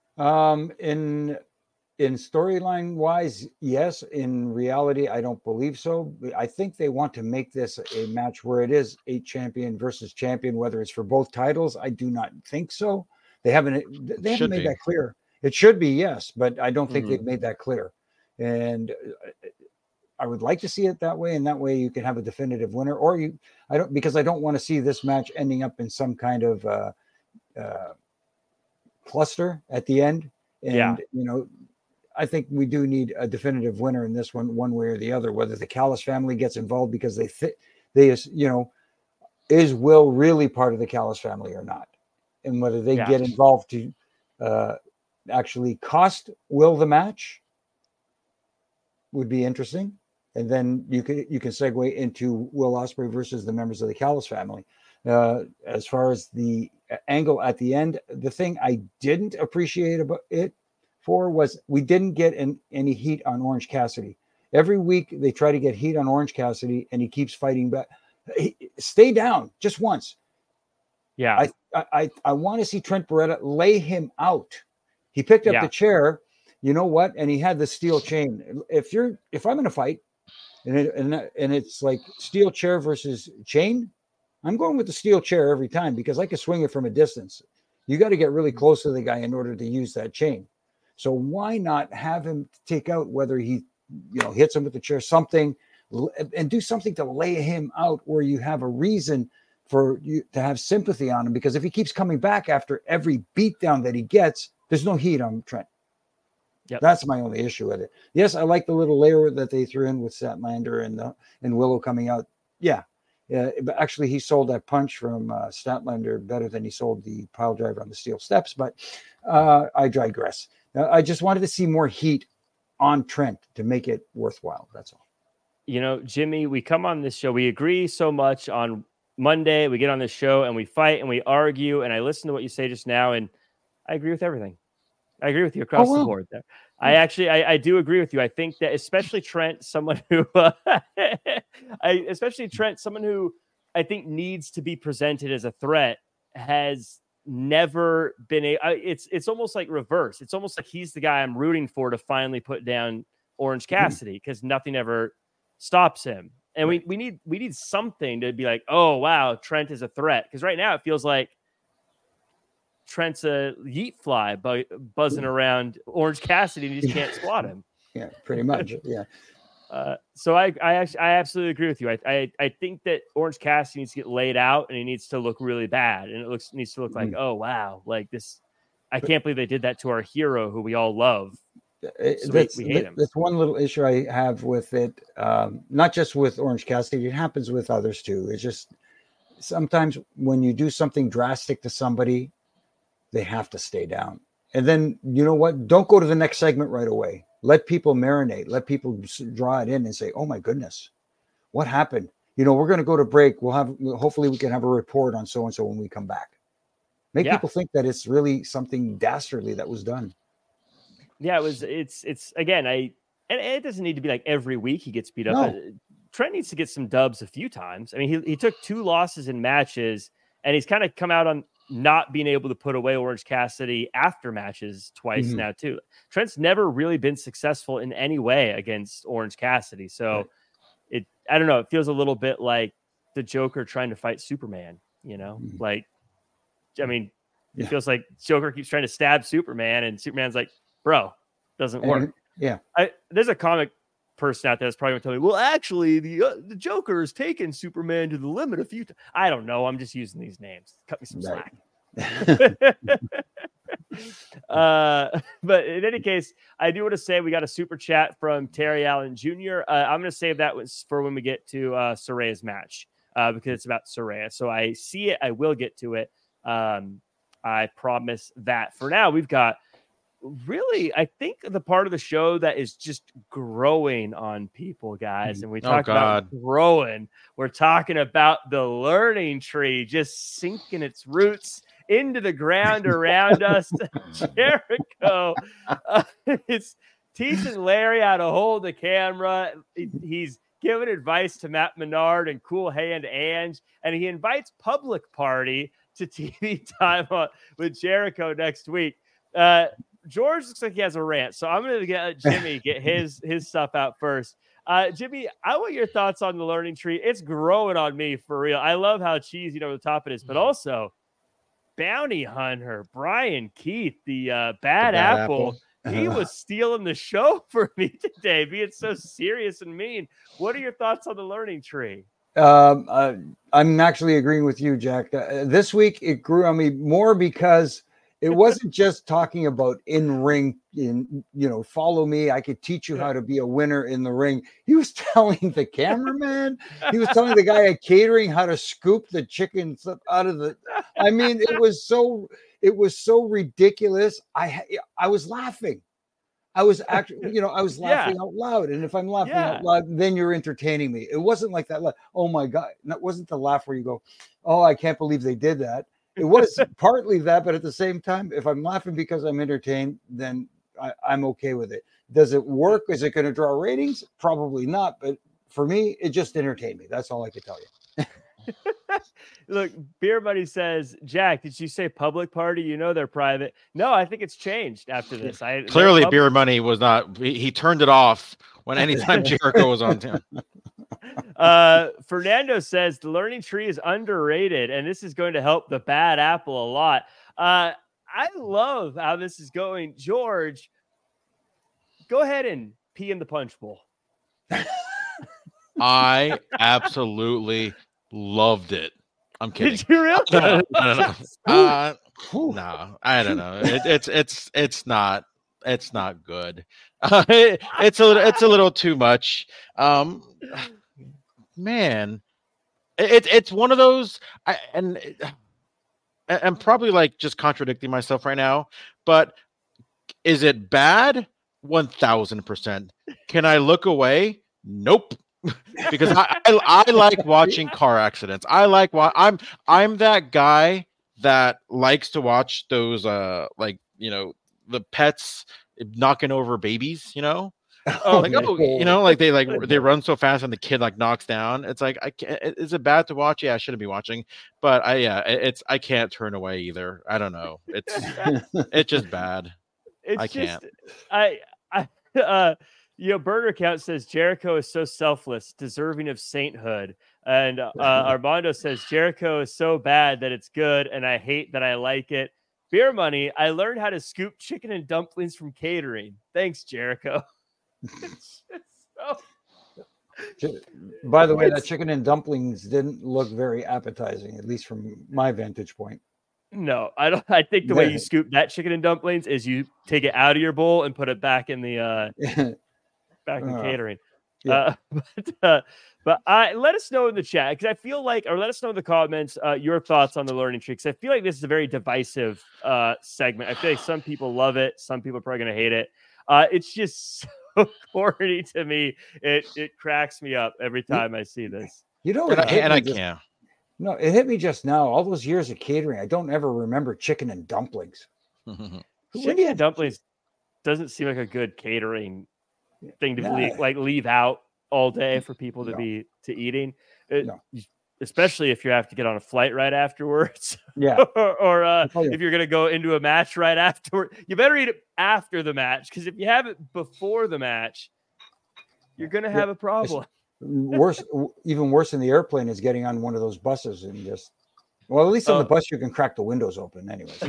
Um, in In storyline wise, yes. In reality, I don't believe so. I think they want to make this a match where it is a champion versus champion, whether it's for both titles. I do not think so. They haven't. They haven't made be. that clear. It should be, yes, but I don't think Mhm. they've made that clear. And I would like to see it that way, and that way you can have a definitive winner. Or you, I don't, because I don't want to see this match ending up in some kind of uh, uh, cluster at the end. And Yeah. you know. I think we do need a definitive winner in this one, one way or the other, whether the Callis family gets involved because they fit, they, you know, is Will really part of the Callis family or not? And whether they Yeah. get involved to uh, actually cost Will the match would be interesting. And then you can, you can segue into Will Ospreay versus the members of the Callis family. Uh, as far as the angle at the end, the thing I didn't appreciate about it, for was we didn't get in, any heat on Orange Cassidy. Every week they try to get heat on Orange Cassidy, and he keeps fighting back. He, stay down just once. Yeah. I I I, I want to see Trent Beretta lay him out. He picked up Yeah. the chair. You know what? And he had the steel chain. If you're if I'm in a fight, and it, and and it's like steel chair versus chain, I'm going with the steel chair every time because I can swing it from a distance. You got to get really close to the guy in order to use that chain. So why not have him take out whether he, you know, hits him with the chair, something, and do something to lay him out where you have a reason for you to have sympathy on him. Because if he keeps coming back after every beatdown that he gets, there's no heat on Trent. Yep. That's my only issue with it. Yes, I like the little layer that they threw in with Statlander and uh, and Willow coming out. Yeah. Yeah, but actually, he sold that punch from uh, Statlander better than he sold the pile driver on the steel steps. But uh, I digress. Uh, I just wanted to see more heat on Trent to make it worthwhile. That's all. You know, Jimmy, we come on this show. We agree so much on Monday. We get on this show and we fight and we argue. And I listen to what you say just now, and I agree with everything. I agree with you across oh, wow. the board there. I actually, I, I do agree with you. I think that especially Trent, someone who, uh, I, especially Trent, someone who I think needs to be presented as a threat, has never been a, I, it's, it's almost like reverse. It's almost like he's the guy I'm rooting for to finally put down Orange Cassidy because nothing ever stops him. And we, we need, we need something to be like, oh, wow, Trent is a threat. Because right now it feels like Trent's a yeet fly bu- buzzing around Orange Cassidy and you just can't squat him. Yeah, pretty much. Yeah. Uh, so I, I actually, I absolutely agree with you. I, I, I think that Orange Cassidy needs to get laid out and he needs to look really bad. And it looks, needs to look like, mm. oh, wow. Like this, I can't believe they did that to our hero who we all love. So that's, we, we hate him. That's one little issue I have with it. Um, not just with Orange Cassidy. It happens with others too. It's just sometimes when you do something drastic to somebody, they have to stay down. And then, you know what? Don't go to the next segment right away. Let people marinate. Let people draw it in and say, oh, my goodness, what happened? You know, we're going to go to break. We'll have, hopefully we can have a report on so-and-so when we come back. Make yeah. people think that it's really something dastardly that was done. Yeah, it was, it's, it's again, I, and it doesn't need to be like every week he gets beat up. No. Trent needs to get some dubs a few times. I mean, he, he took two losses in matches and he's kind of come out on not being able to put away Orange Cassidy after matches twice mm-hmm. now too. Trent's never really been successful in any way against Orange Cassidy. So right. it, I don't know. It feels a little bit like the Joker trying to fight Superman, you know, mm-hmm. like, I mean, it yeah. feels like Joker keeps trying to stab Superman and Superman's like, bro, doesn't work. And, yeah. I, there's a comic person out there that's probably going to tell me, well, actually, the uh, the Joker has taken Superman to the limit a few times. I don't know. I'm just using these names. Cut me some slack. Right. uh, but in any case, I do want to say we got a super chat from Terry Allen Junior Uh, I'm going to save that for when we get to uh, Saraya's match uh, because it's about Saraya. So I see it. I will get to it. Um, I promise that. For now, we've got really, I think the part of the show that is just growing on people, guys. And we talk oh, about growing. We're talking about the learning tree just sinking its roots into the ground around us. Jericho uh, is teaching Larry how to hold the camera. He, he's giving advice to Matt Menard and Cool Hand Ange, and he invites Public Party to T V time on, with Jericho next week. Uh, George looks like he has a rant, so I'm going to get Jimmy get his his stuff out first. Uh, Jimmy, I want your thoughts on the learning tree. It's growing on me for real. I love how cheesy over the top it is, but also bounty hunter Brian Keith, the uh, bad, the bad apple, apple. He was stealing the show for me today, being so serious and mean. What are your thoughts on the learning tree? Um, uh, I'm actually agreeing with you, Jack. Uh, this week it grew on me more because it wasn't just talking about in ring, in, you know, follow me. I could teach you how to be a winner in the ring. He was telling the cameraman, he was telling the guy at catering how to scoop the chicken out of the, I mean, it was so, it was so ridiculous. I, I was laughing. I was actually, you know, I was laughing yeah. out loud. And if I'm laughing yeah. out loud, then you're entertaining me. It wasn't like that. Oh my God. That wasn't the laugh where you go, oh, I can't believe they did that. It was partly that, but at the same time, if I'm laughing because I'm entertained, then I, I'm okay with it. Does it work? Is it going to draw ratings? Probably not. But for me, it just entertained me. That's all I could tell you. Look, Beer Buddy says, Jack, did you say public party? You know they're private. No, I think it's changed after this. I Clearly, public- Beer Money was not. He, he turned it off when anytime Jericho was on him. Uh, Fernando says the learning tree is underrated, and this is going to help the bad apple a lot. Uh, I love how this is going. George, go ahead and pee in the punch bowl. I absolutely loved it. I'm kidding. Did you really? no, no, no. Uh, no, I don't know. It, it's it's it's not it's not good. Uh, it, it's a it's a little too much. Um, man, it, it's one of those. I, and I'm probably like just contradicting myself right now. But is it bad? One thousand percent. Can I look away? Nope. Because I, I I like watching car accidents. I like wa- I'm I'm that guy that likes to watch those uh like you know the pets knocking over babies. You know, oh, like oh you know like they like they run so fast and the kid like knocks down. It's like I can't, is it bad to watch? Yeah, I shouldn't be watching, but I yeah it's I can't turn away either. I don't know. It's it's just bad. It's I just, can't. I I uh. You know, Burger Count says Jericho is so selfless, deserving of sainthood. And uh, Armando says Jericho is so bad that it's good, and I hate that I like it. Beer Money, I learned how to scoop chicken and dumplings from catering. Thanks, Jericho. It's just so... By the way, that chicken and dumplings didn't look very appetizing, at least from my vantage point. No, I don't. I think the way you scoop that chicken and dumplings is you take it out of your bowl and put it back in the... Uh, back in uh, catering. Yeah. Uh, but uh, but I let us know in the chat, because I feel like, or let us know in the comments uh, your thoughts on the learning tree, because I feel like this is a very divisive uh, segment. I feel like some people love it, some people are probably going to hate it. Uh, it's just so corny to me. It it cracks me up every time I see this. You know, and I, and I just, can't. No, it hit me just now. All those years of catering, I don't ever remember chicken and dumplings. Chicken and dumplings doesn't seem like a good catering thing to no. leave, like leave out all day for people to no. be to eating, it, no. especially if you have to get on a flight right afterwards. Yeah, or, or uh, if you're gonna go into a match right afterward, you better eat it after the match, because if you have it before the match, you're gonna have yeah. a problem. It's worse, even worse than the airplane is getting on one of those buses and just. Well, at least on oh. the bus you can crack the windows open, anyways.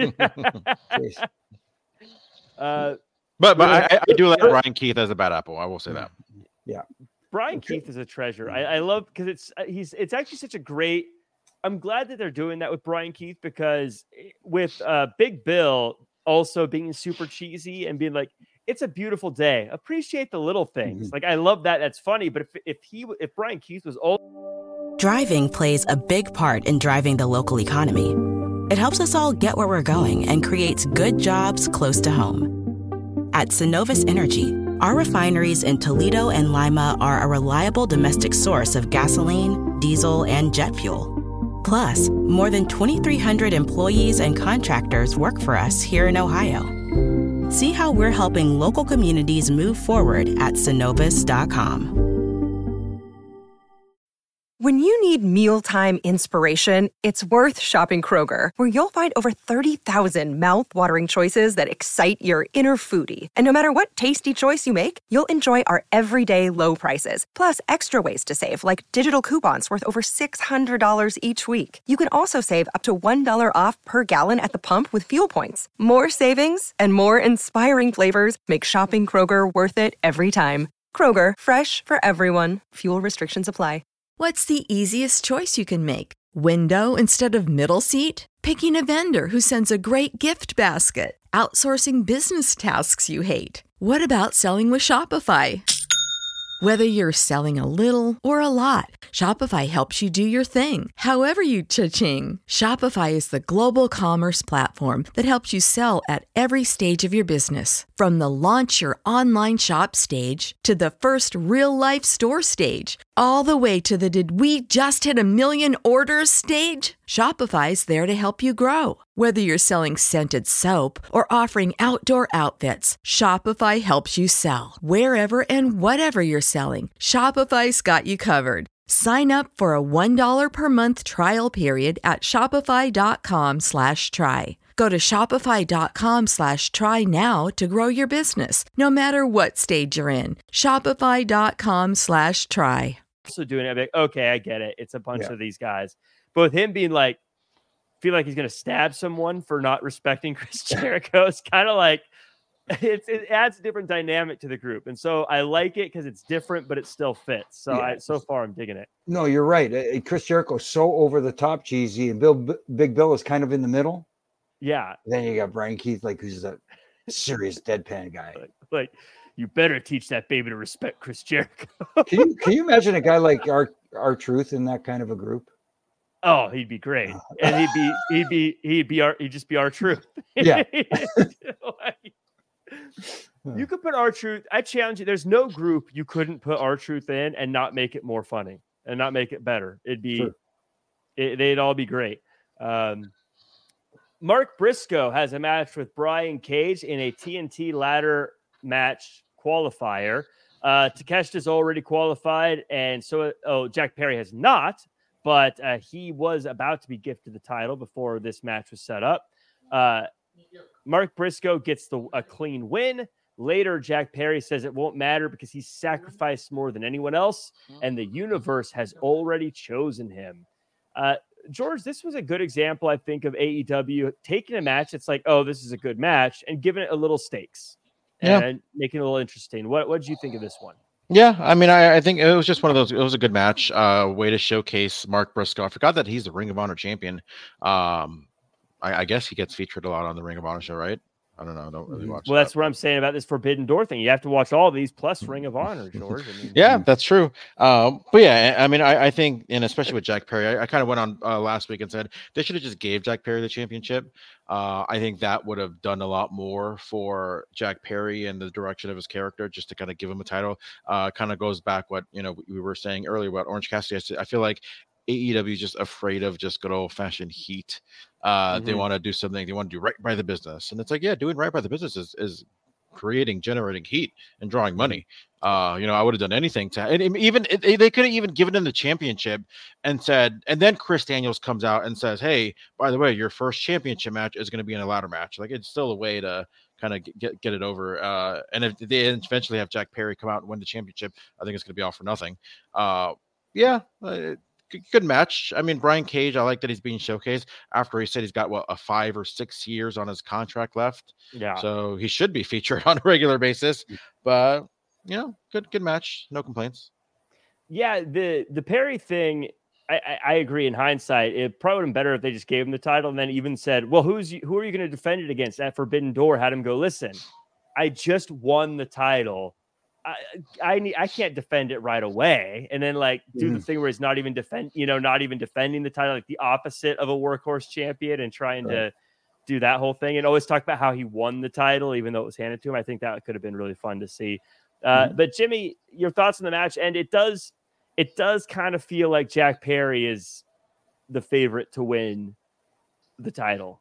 uh. But but I, I do like Brian Keith as a bad apple. I will say that. Yeah, Brian okay. Keith is a treasure. I, I love because it's he's it's actually such a great. I'm glad that they're doing that with Brian Keith, because with uh, Big Bill also being super cheesy and being like, it's a beautiful day. Appreciate the little things. Mm-hmm. Like I love that. That's funny. But if if he if Brian Keith was old, driving plays a big part in driving the local economy. It helps us all get where we're going and creates good jobs close to home. At Synovus Energy, our refineries in Toledo and Lima are a reliable domestic source of gasoline, diesel, and jet fuel. Plus, more than twenty-three hundred employees and contractors work for us here in Ohio. See how we're helping local communities move forward at Synovus dot com. When you need mealtime inspiration, it's worth shopping Kroger, where you'll find over thirty thousand mouth-watering choices that excite your inner foodie. And no matter what tasty choice you make, you'll enjoy our everyday low prices, plus extra ways to save, like digital coupons worth over six hundred dollars each week. You can also save up to one dollar off per gallon at the pump with fuel points. More savings and more inspiring flavors make shopping Kroger worth it every time. Kroger, fresh for everyone. Fuel restrictions apply. What's the easiest choice you can make? Window instead of middle seat? Picking a vendor who sends a great gift basket? Outsourcing business tasks you hate? What about selling with Shopify? Whether you're selling a little or a lot, Shopify helps you do your thing, however you cha-ching. Shopify is the global commerce platform that helps you sell at every stage of your business. From the launch your online shop stage to the first real-life store stage, all the way to the did we just hit a million orders stage? Shopify's there to help you grow. Whether you're selling scented soap or offering outdoor outfits, Shopify helps you sell. Wherever and whatever you're selling, Shopify's got you covered. Sign up for a one dollar per month trial period at shopify.com slash try. Go to shopify.com slash try now to grow your business, no matter what stage you're in. Shopify.com slash try. Also doing it, I'm like, okay, I get it. It's a bunch Yeah. of these guys. But with him being like, feel like he's going to stab someone for not respecting Chris Jericho, it's kind of like, it's, it adds a different dynamic to the group. And so I like it because it's different, but it still fits. So Yeah. I, so far I'm digging it. No, you're right. Uh, Chris Jericho's so over the top cheesy, and Bill B- Big Bill is kind of in the middle. Yeah. Then you got Brian Keith, like who's a serious deadpan guy. Like, like, you better teach that baby to respect Chris Jericho. Can you can you imagine a guy like our our Truth in that kind of a group? Oh, he'd be great. And he'd be, he'd be, he'd be our, he'd just be our truth. Yeah. Like, you could put our truth. I challenge you. There's no group you couldn't put our truth in and not make it more funny and not make it better. It'd be, Sure. it, they'd all be great. Um, Mark Briscoe has a match with Brian Cage in a T N T ladder match qualifier. Uh, Takeshita's already qualified, and so oh, Jack Perry has not, but uh, he was about to be gifted the title before this match was set up. Uh, Mark Briscoe gets the a clean win. Later, Jack Perry says it won't matter because he's sacrificed more than anyone else, and the universe has already chosen him. Uh, George, this was a good example, I think, of A E W taking a match that's like, oh, this is a good match, and giving it a little stakes Yeah. and making it a little interesting. What what did you think of this one? Yeah, I mean, I, I think it was just one of those. It was a good match. Uh, way to showcase Mark Briscoe. I forgot that he's the Ring of Honor champion. Um, I, I guess he gets featured a lot on the Ring of Honor show, right? I don't know. I don't really watch. Well, that, that's what I'm saying about this Forbidden Door thing. You have to watch all these plus Ring of Honor, George. I mean, Yeah, that's true. Um, but yeah, I mean, I, I think, and especially with Jack Perry, I, I kind of went on uh, last week and said they should have just gave Jack Perry the championship. Uh, I think that would have done a lot more for Jack Perry and the direction of his character, just to kind of give him a title. Uh, kind of goes back what you know we were saying earlier about Orange Cassidy. I feel like A E W is just afraid of just good old fashioned heat. Uh, Mm-hmm. They want to do something. They want to do right by the business, and it's like, yeah, doing right by the business is, is creating, generating heat and drawing money. Uh, you know, I would have done anything to, and even it, they could have even given him the championship and said, and then Chris Daniels comes out and says, hey, by the way, your first championship match is going to be in a ladder match. Like, it's still a way to kind of get, get it over. Uh, and if they eventually have Jack Perry come out and win the championship, I think it's going to be all for nothing. Uh, yeah, uh, good, good match. I mean, Brian Cage, I like that he's being showcased after he said he's got what a five or six years on his contract left. yeah. So he should be featured on a regular basis. But you know, good good match, no complaints. Yeah, the the Perry thing, I, I, I agree. In hindsight, it probably would have been better if they just gave him the title and then even said, "Well, who's you, who are you going to defend it against?" At Forbidden Door, had him go, "Listen, I just won the title. I I need I can't defend it right away." And then like do Mm-hmm. the thing where he's not even defend, you know, not even defending the title, like the opposite of a workhorse champion, and trying Right. to do that whole thing, and always talk about how he won the title even though it was handed to him. I think that could have been really fun to see. Uh, Mm-hmm. But Jimmy, your thoughts on the match? And it does. It does kind of feel like Jack Perry is the favorite to win the title.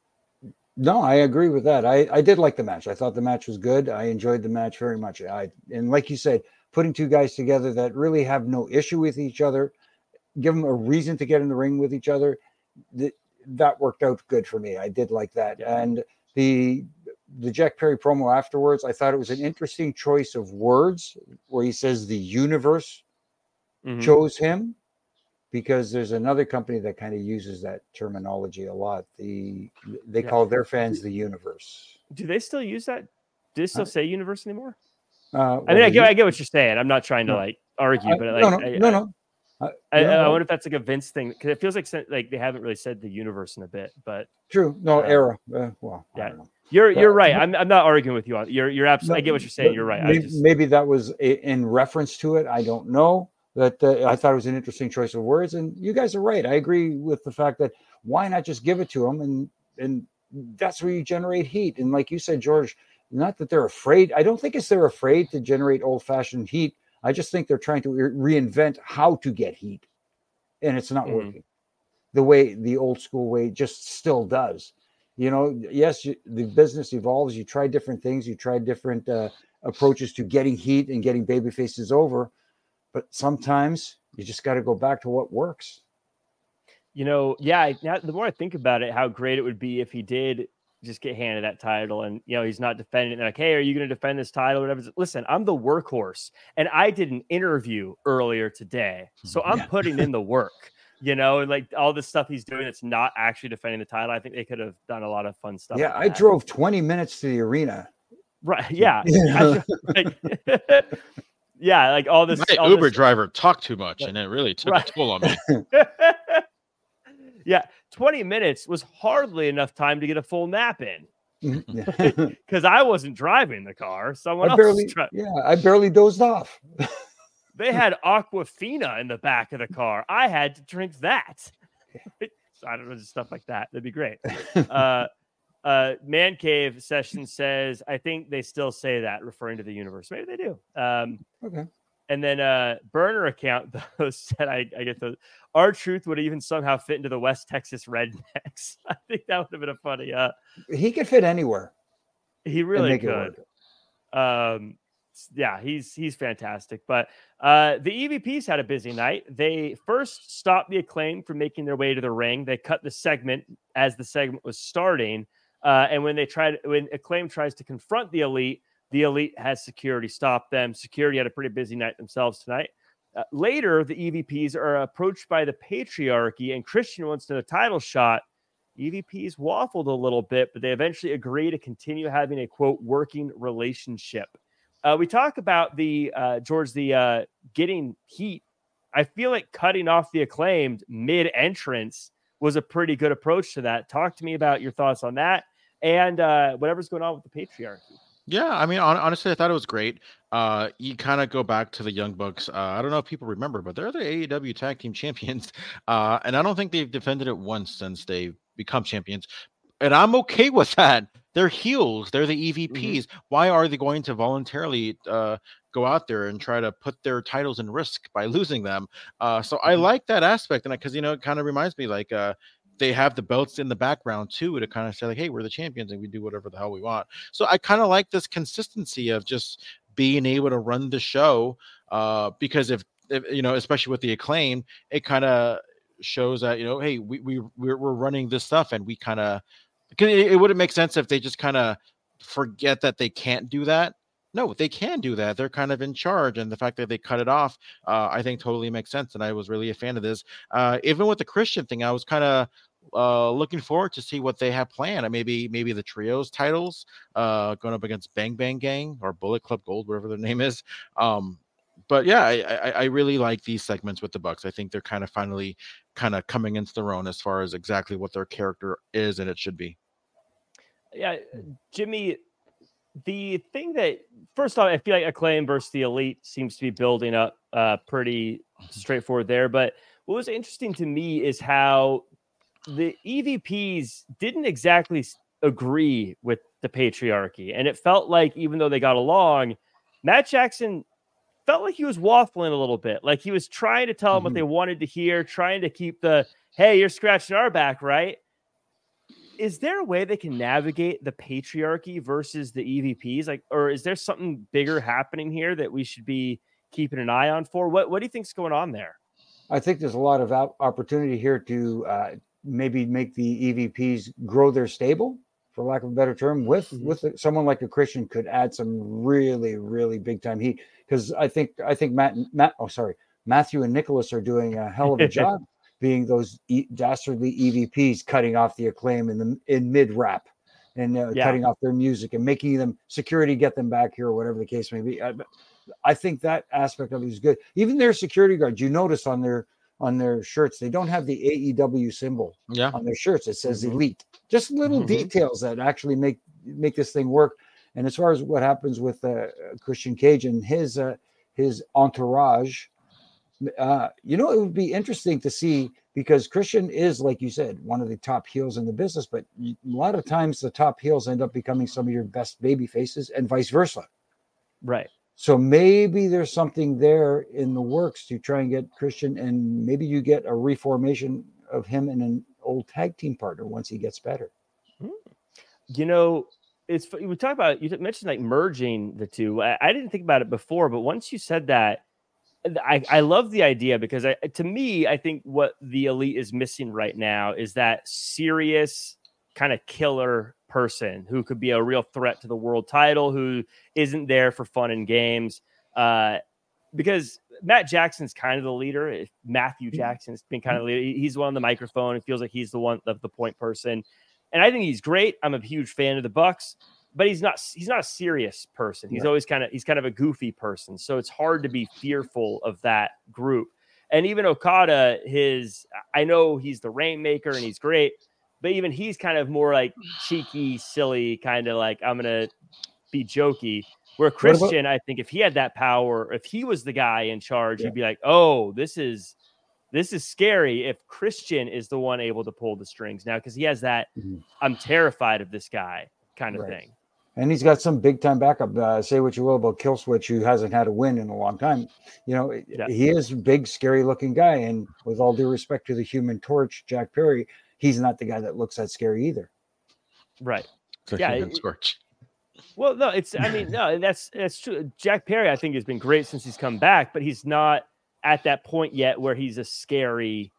No, I agree with that. I, I did like the match. I thought the match was good. I enjoyed the match very much. I and like you said, putting two guys together that really have no issue with each other, give them a reason to get in the ring with each other. That that worked out good for me. I did like that. Yeah. And the the Jack Perry promo afterwards, I thought it was an interesting choice of words where he says the universe Mhm. chose him, because there's another company that kind of uses that terminology a lot. The they Yeah. call their fans the universe. Do they still use that? Do they still Uh, say universe anymore? Uh, I mean, I well, get, I get what you're saying. I'm not trying to No. like argue, I- but like, no, no, I, no, I- no. Uh, I, no, I no. wonder if that's like a Vince thing, because it feels like sen- like they haven't really said the universe in a bit. But True. No, uh, era. Uh, well, I yeah. don't know. you're But- you're right. I'm I'm not arguing with you on. You're you're absolutely. I No, get what you're saying. but You're right. I Maybe, just maybe that was a, in reference to it. I don't know. That uh, I thought it was an interesting choice of words, and you guys are right. I agree with the fact that why not just give it to them, and and that's where you generate heat. And like you said, George, not that they're afraid. I don't think it's they're afraid to generate old-fashioned heat. I just think they're trying to re- reinvent how to get heat, and it's not Mhm. working the way the old school way just still does. You know, yes, you, the business evolves. You try different things. You try different uh, approaches to getting heat and getting baby faces over, but sometimes you just got to go back to what works. You know, yeah, I, now, the more I think about it, how great it would be if he did just get handed that title and, you know, he's not defending it. And like, hey, are you going to defend this title? Whatever. Listen, I'm the workhorse and I did an interview earlier today. So I'm Yeah. putting in the work, you know, and like all this stuff he's doing that's not actually defending the title. I think they could have done a lot of fun stuff. Yeah, with I that. drove twenty minutes to the arena. Right. Yeah. Yeah. I, like, yeah. Like all this. My all Uber this, driver talked too much, and it really took Right. a toll on me. Yeah. twenty minutes was hardly enough time to get a full nap in. Mhm. Because I wasn't driving the car. Someone I else barely, was driving. yeah, I barely dozed off. They had Aquafina in the back of the car. I had to drink that. So I don't know, just stuff like that. That'd be great. Uh, uh, Man Cave Session says, I think they still say that, referring to the universe. Maybe they do. Um, Okay. and then uh, Burner account, though, said, I, I get those. Our truth would even somehow fit into the West Texas Rednecks. I think that would have been a funny. Uh, He could fit anywhere. he and really make it could. work. Um, yeah, he's he's fantastic. But uh, the E V Ps had a busy night. They first stopped the Acclaim from making their way to the ring. They cut the segment as the segment was starting. Uh, and when they tried, when Acclaim tries to confront the Elite, the Elite has security stop them. Security had a pretty busy night themselves tonight. Uh, later, the E V Ps are approached by the Patriarchy, and Christian wants to a title shot. E V Ps waffled a little bit, but they eventually agree to continue having a, quote, working relationship. Uh, we talk about the, uh, George, the uh, getting heat. I feel like cutting off the Acclaimed mid-entrance was a pretty good approach to that. Talk to me about your thoughts on that and uh, whatever's going on with the Patriarchy. Yeah, I mean, hon- honestly, I thought it was great. Uh, you kind of go back to the Young Bucks. Uh, I don't know if people remember, but they're the A E W Tag Team Champions, uh, and I don't think they've defended it once since they've become champions. And I'm okay with that. They're heels. They're the E V Ps. Mm-hmm. Why are they going to voluntarily uh, go out there and try to put their titles in risk by losing them? Uh, so mm-hmm. I like that aspect, and because you know, it kind of reminds me like. Uh, They have the belts in the background too to kind of say like, hey, we're the champions and we do whatever the hell we want. So I kind of like this consistency of just being able to run the show uh, because if, if, you know, especially with the Acclaim, it kind of shows that, you know, hey, we, we, we're, we're running this stuff and we kind of, because it, it wouldn't make sense if they just kind of forget that they can't do that. No, they can do that. They're kind of in charge. And the fact that they cut it off, uh, I think totally makes sense. And I was really a fan of this. Uh, even with the Christian thing, I was kind of uh, looking forward to see what they have planned. And maybe maybe the trios titles uh, going up against Bang Bang Gang or Bullet Club Gold, whatever their name is. Um, but yeah, I, I, I really like these segments with the Bucks. I think they're kind of finally kind of coming into their own as far as exactly what their character is and it should be. Yeah, Jimmy, the thing that, first off, I feel like Acclaim versus the Elite seems to be building up uh, pretty straightforward there. But what was interesting to me is how the E V Ps didn't exactly agree with the Patriarchy. And it felt like even though they got along, Matt Jackson felt like he was waffling a little bit. Like he was trying to tell them mm-hmm. what they wanted to hear, trying to keep the, hey, you're scratching our back, right? Is there a way they can navigate the Patriarchy versus the E V Ps? Like, or is there something bigger happening here that we should be keeping an eye on for? What What do you think's going on there? I think there's a lot of opportunity here to uh, maybe make the E V Ps grow their stable, for lack of a better term. With mm-hmm. with someone like a Christian could add some really really big time heat, because I think I think Matt Matt oh sorry Matthew and Nicholas are doing a hell of a job. Being those e- dastardly E V Ps cutting off the Acclaim in the in mid rap and uh, yeah. cutting off their music and making them security get them back here or whatever the case may be. I, I think that aspect of it is good. Even their security guards, you notice on their on their shirts, they don't have the A E W symbol yeah. on their shirts. It says mm-hmm. Elite. Just little mm-hmm. details that actually make make this thing work. And as far as what happens with uh, Christian Cage and his uh, his entourage. Uh, you know, it would be interesting to see, because Christian is, like you said, one of the top heels in the business, but a lot of times the top heels end up becoming some of your best baby faces and vice versa. Right. So maybe there's something there in the works to try and get Christian, and maybe you get a reformation of him and an old tag team partner once he gets better. You know, it's we talk about, you mentioned like merging the two. I, I didn't think about it before, but once you said that, I, I love the idea, because I, to me, I think what the Elite is missing right now is that serious kind of killer person who could be a real threat to the world title, who isn't there for fun and games. Uh, because Matt Jackson's kind of the leader. Matthew Jackson's been kind of the leader. He's the one on the microphone. It feels like he's the one of the point person. And I think he's great. I'm a huge fan of the Bucks, but he's not, he's not a serious person. He's right. always kind of, he's kind of a goofy person. So it's hard to be fearful of that group. And even Okada, his, I know he's the Rainmaker and he's great, but even he's kind of more like cheeky, silly, kind of like, I'm going to be jokey. Where Christian, about- I think if he had that power, if he was the guy in charge, yeah. you'd be like, oh, this is, This is scary if Christian is the one able to pull the strings now, because he has that mm-hmm. I'm terrified of this guy kind of right. thing. And he's got some big time backup. Uh, say what you will about Killswitch, who hasn't had a win in a long time. You know, yeah. he is a big, scary looking guy. And with all due respect to the Human Torch, Jack Perry, he's not the guy that looks that scary either. Right. The yeah. Human Torch. Well, no, it's, I mean, no, that's, that's true. Jack Perry, I think, has been great since he's come back, but he's not at that point yet where he's a scary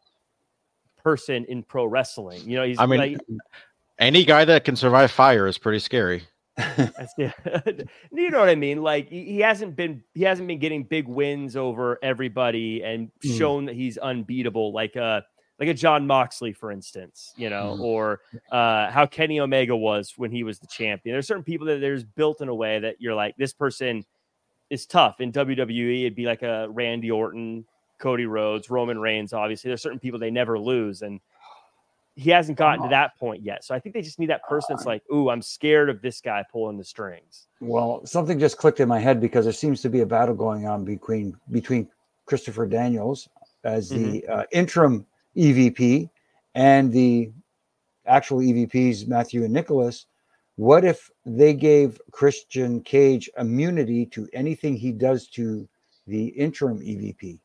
person in pro wrestling. You know, he's I mean, like, any guy that can survive fire is pretty scary. Yeah. You know what I mean? Like he, he hasn't been, he hasn't been getting big wins over everybody and mm. shown that he's unbeatable. Like a, like a John Moxley, for instance, you know, mm. or uh, how Kenny Omega was when he was the champion. There's certain people that there's built in a way that you're like, this person is tough. In W W E, it'd be like a Randy Orton, Cody Rhodes, Roman Reigns. Obviously, there's certain people they never lose, and he hasn't gotten to that point yet. So I think they just need that person that's like, ooh, I'm scared of this guy pulling the strings. Well, something just clicked in my head, because there seems to be a battle going on between between Christopher Daniels as the mm-hmm. uh, interim E V P and the actual E V Ps, Matthew and Nicholas. What if they gave Christian Cage immunity to anything he does to the interim E V P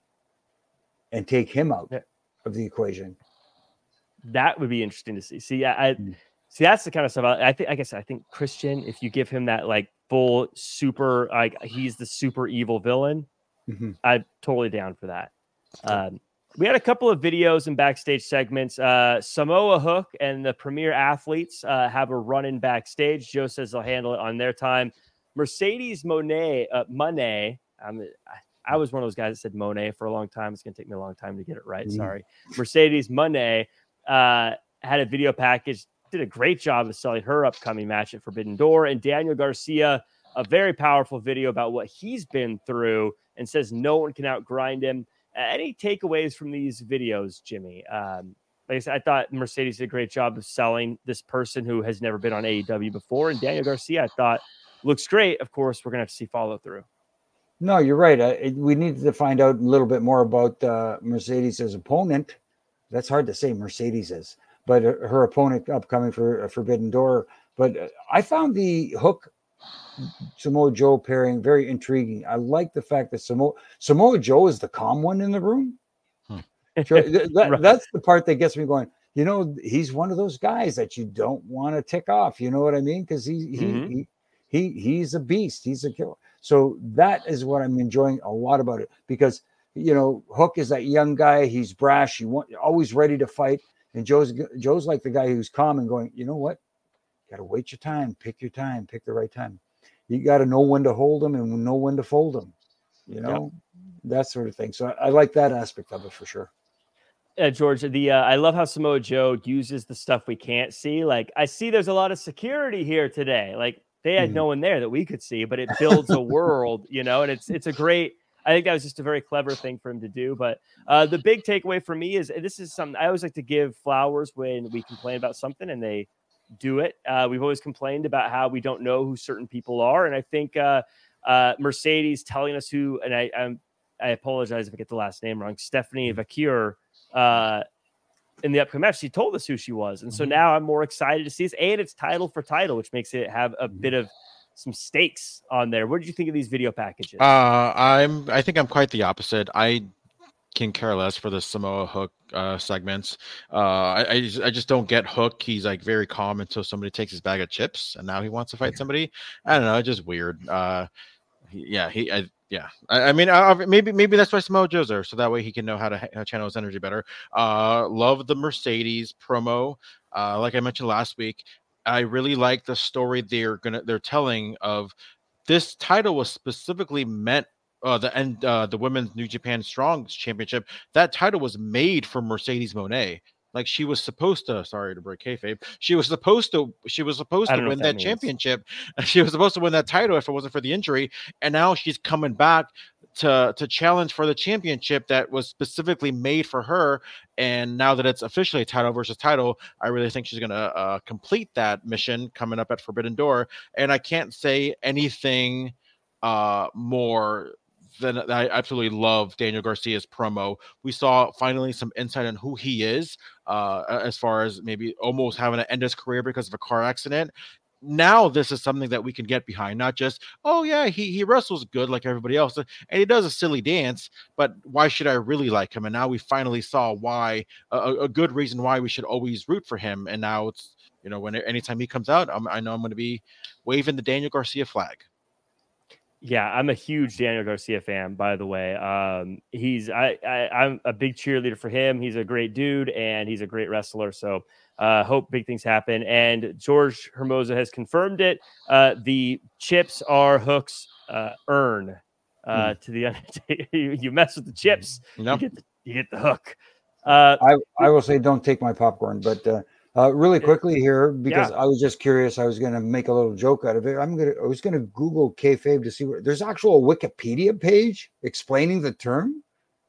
and take him out yeah. of the equation? That would be interesting to see. See, I, I mm. see that's the kind of stuff I, I think. I guess I think Christian, if you give him that like full super, like he's the super evil villain, mm-hmm. I'm totally down for that. Um, we had a couple of videos and backstage segments. Uh, Samoa Hook and the Premier Athletes uh, have a run-in backstage. Joe says they'll handle it on their time. Mercedes Monet, uh, Monet. Um, I, I was one of those guys that said Monet for a long time. It's going to take me a long time to get it right. Mm. Sorry. Mercedes Monet uh, had a video package, did a great job of selling her upcoming match at Forbidden Door. And Daniel Garcia, a very powerful video about what he's been through, and says no one can outgrind him. Any takeaways from these videos, Jimmy? Um, like I said, I thought Mercedes did a great job of selling this person who has never been on A E W before. And Daniel Garcia, I thought, looks great. Of course, we're going to have to see follow through. No, you're right. Uh, it, we need to find out a little bit more about uh, Mercedes' opponent. That's hard to say, Mercedes' but uh, her opponent upcoming for uh, Forbidden Door. But uh, I found the Hook Samoa Joe pairing very intriguing. I like the fact that Samoa Samoa Joe is the calm one in the room. Hmm. that, right. That's the part that gets me going. You know, he's one of those guys that you don't want to tick off. You know what I mean? Because he, mm-hmm. he he he he's a beast. He's a killer. So that is what I'm enjoying a lot about it. Because you know, Hook is that young guy. He's brash. He want, always ready to fight. And Joe's Joe's like the guy who's calm and going, you know what? Got to wait your time. Pick your time. Pick the right time. You got to know when to hold them and know when to fold them, you know, yep. that sort of thing. So I, I like that aspect of it for sure. Uh, George, the uh, I love how Samoa Joe uses the stuff we can't see. Like, I see there's a lot of security here today. Like, they had mm-hmm. no one there that we could see, but it builds a world, you know, and it's it's a great. I think that was just a very clever thing for him to do. But uh, the big takeaway for me is this is something I always like to give flowers when we complain about something and they do it. Uh, we've always complained about how we don't know who certain people are. And I think uh, uh, Mercedes telling us who, and I I'm, I apologize if I get the last name wrong, Stephanie Vacure, uh, in the upcoming match, she told us who she was. And so now I'm more excited to see this. And it's title for title, which makes it have a bit of some stakes on there. What did you think of these video packages? Uh, I'm I think I'm quite the opposite. I can care less for the Samoa Hook uh, segments. Uh, I I just, I just don't get Hook. He's like very calm until somebody takes his bag of chips, and now he wants to fight somebody. I don't know. It's just weird. Uh, he, yeah, he. I, yeah, I, I mean, I, maybe maybe that's why Samoa Joe's there, so that way he can know how to ha- channel his energy better. Uh, love the Mercedes promo. Uh, like I mentioned last week, I really like the story they're gonna they're telling of this title was specifically meant. Uh, the and uh, the women's New Japan Strong Championship, that title was made for Mercedes Moné. Like she was supposed to. Sorry to break kayfabe. She was supposed to. She was supposed to win that, that championship. She was supposed to win that title if it wasn't for the injury. And now she's coming back to to challenge for the championship that was specifically made for her. And now that it's officially a title versus title, I really think she's gonna uh, complete that mission coming up at Forbidden Door. And I can't say anything uh, more. Then I absolutely love Daniel Garcia's promo. We saw finally some insight on who he is, uh, as far as maybe almost having to end his career because of a car accident. Now this is something that we can get behind, not just, oh yeah, he, he wrestles good like everybody else, and he does a silly dance, but why should I really like him? And now we finally saw why, a, a good reason why we should always root for him. And now it's, you know, when anytime he comes out, I'm, I know I'm going to be waving the Daniel Garcia flag. Yeah, I'm a huge Daniel Garcia fan, by the way. Um, he's I, I I'm a big cheerleader for him. He's a great dude and he's a great wrestler. So uh hope big things happen. And George Hermosa has confirmed it. Uh the chips are Hook's uh earn uh mm. to the Undertaker. you, you mess with the chips, nope. you get the, you get the hook. Uh I, I will say don't take my popcorn, but uh Uh, really quickly here, because yeah. I was just curious. I was going to make a little joke out of it. I'm going to, I was going to Google kayfabe to see where there's actual Wikipedia page explaining the term.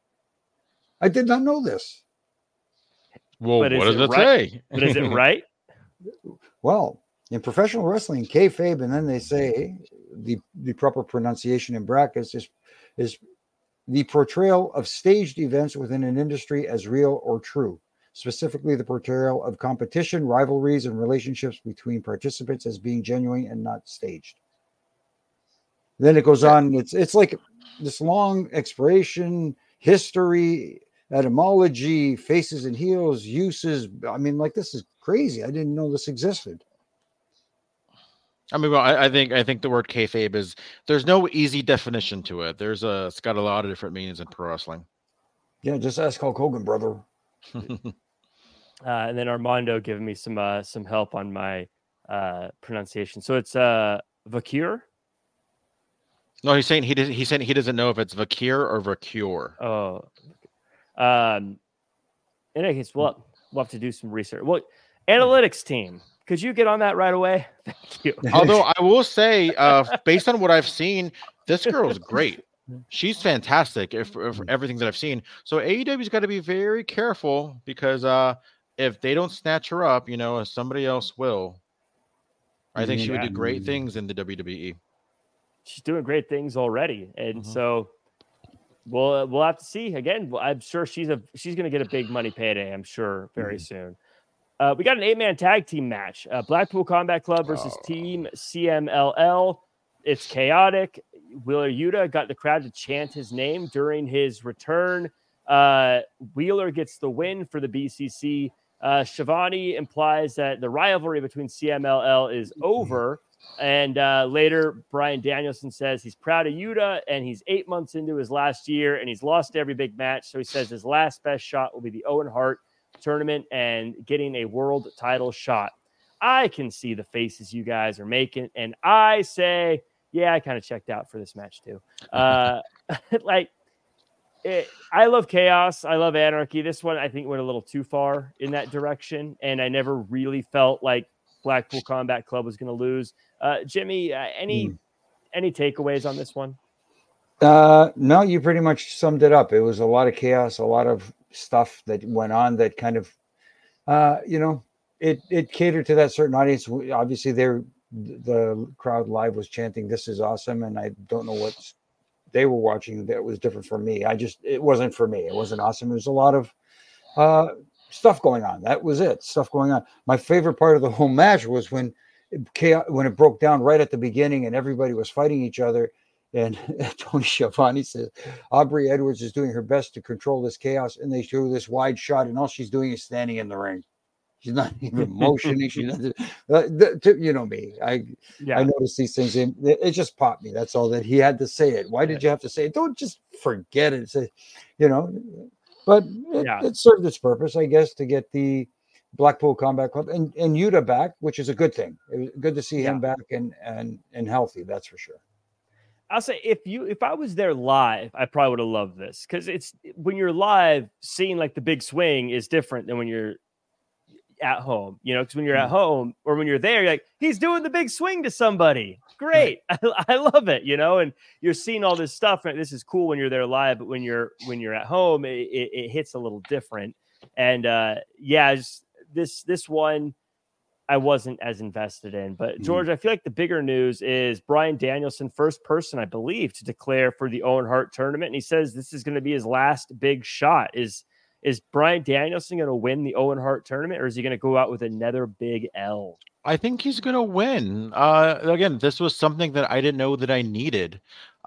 I did not know this. Well, but what does it right? say? But is it right? Well, in professional wrestling, kayfabe, and then they say the, the proper pronunciation in brackets is, is the portrayal of staged events within an industry as real or true. Specifically, the portrayal of competition, rivalries, and relationships between participants as being genuine and not staged. Then it goes on. It's it's like this long expiration, history, etymology, faces and heels, uses. I mean, like this is crazy. I didn't know this existed. I mean, well, I, I think I think the word kayfabe is there's no easy definition to it. There's a it's got a lot of different meanings in pro wrestling. Yeah, just ask Hulk Hogan, brother. Uh, and then Armando giving me some uh, some help on my uh, pronunciation. So it's uh, Vakir. No, he's saying he doesn't. He's saying he doesn't know if it's Vakir or Vakure. Oh, um, in any case, we'll we'll have to do some research. Well, analytics team, could you get on that right away? Thank you. Although I will say, uh, based on what I've seen, this girl is great. She's fantastic if, if everything that I've seen. So A E W's got to be very careful because uh, if they don't snatch her up, you know, somebody else will. I think yeah. she would do great things in the W W E. She's doing great things already, and mm-hmm. so we'll we'll have to see. Again, I'm sure she's a she's going to get a big money payday. I'm sure very mm-hmm. soon. Uh, we got an eight man tag team match: uh, Blackpool Combat Club versus oh. Team C M L L. It's chaotic. Wheeler Yuta got the crowd to chant his name during his return. Uh, Wheeler gets the win for the B C C. Uh, Shivani implies that the rivalry between C M L L is over. And uh, later, Bryan Danielson says he's proud of Yuta and he's eight months into his last year and he's lost every big match. So he says his last best shot will be the Owen Hart tournament and getting a world title shot. I can see the faces you guys are making. And I say, yeah, I kind of checked out for this match too. Uh, like, It, I love chaos. I love anarchy. This one, I think, went a little too far in that direction, and I never really felt like Blackpool Combat Club was going to lose. Uh, Jimmy, uh, any mm. any takeaways on this one? Uh, no, you pretty much summed it up. It was a lot of chaos, a lot of stuff that went on that kind of, uh, you know, it it catered to that certain audience. Obviously, they're, the crowd live was chanting, "This is awesome," and I don't know what's they were watching that was different from me. I just, it wasn't for me. It wasn't awesome. There's a lot of uh, stuff going on. That was it. Stuff going on. My favorite part of the whole match was when chaos, when it broke down right at the beginning and everybody was fighting each other. And Tony Schiavone says, Aubrey Edwards is doing her best to control this chaos. And they show this wide shot, and all she's doing is standing in the ring. She's not even motioning. She doesn't, uh, the, to, you know me. I yeah. I noticed these things. And it, it just popped me. That's all that he had to say it. Why did you have to say it? Don't just forget it. Say, you know, but it, yeah. it served its purpose, I guess, to get the Blackpool Combat Club and, and Yuta back, which is a good thing. It was good to see yeah. him back and, and, and healthy. That's for sure. I'll say if you if I was there live, I probably would have loved this, because it's when you're live, seeing like the big swing is different than when you're at home, you know, because when you're at home or when you're there, you're like, he's doing the big swing to somebody. Great. I, I love it, you know, and you're seeing all this stuff. And this is cool when you're there live, but when you're when you're at home, it, it, it hits a little different. And uh, yeah, just, this this one I wasn't as invested in. But George, I feel like the bigger news is Bryan Danielson, first person, I believe, to declare for the Owen Hart tournament. And he says this is going to be his last big shot. Is is Bryan Danielson going to win the Owen Hart tournament, or is he going to go out with another big L? I think he's going to win. Uh, again, this was something that I didn't know that I needed.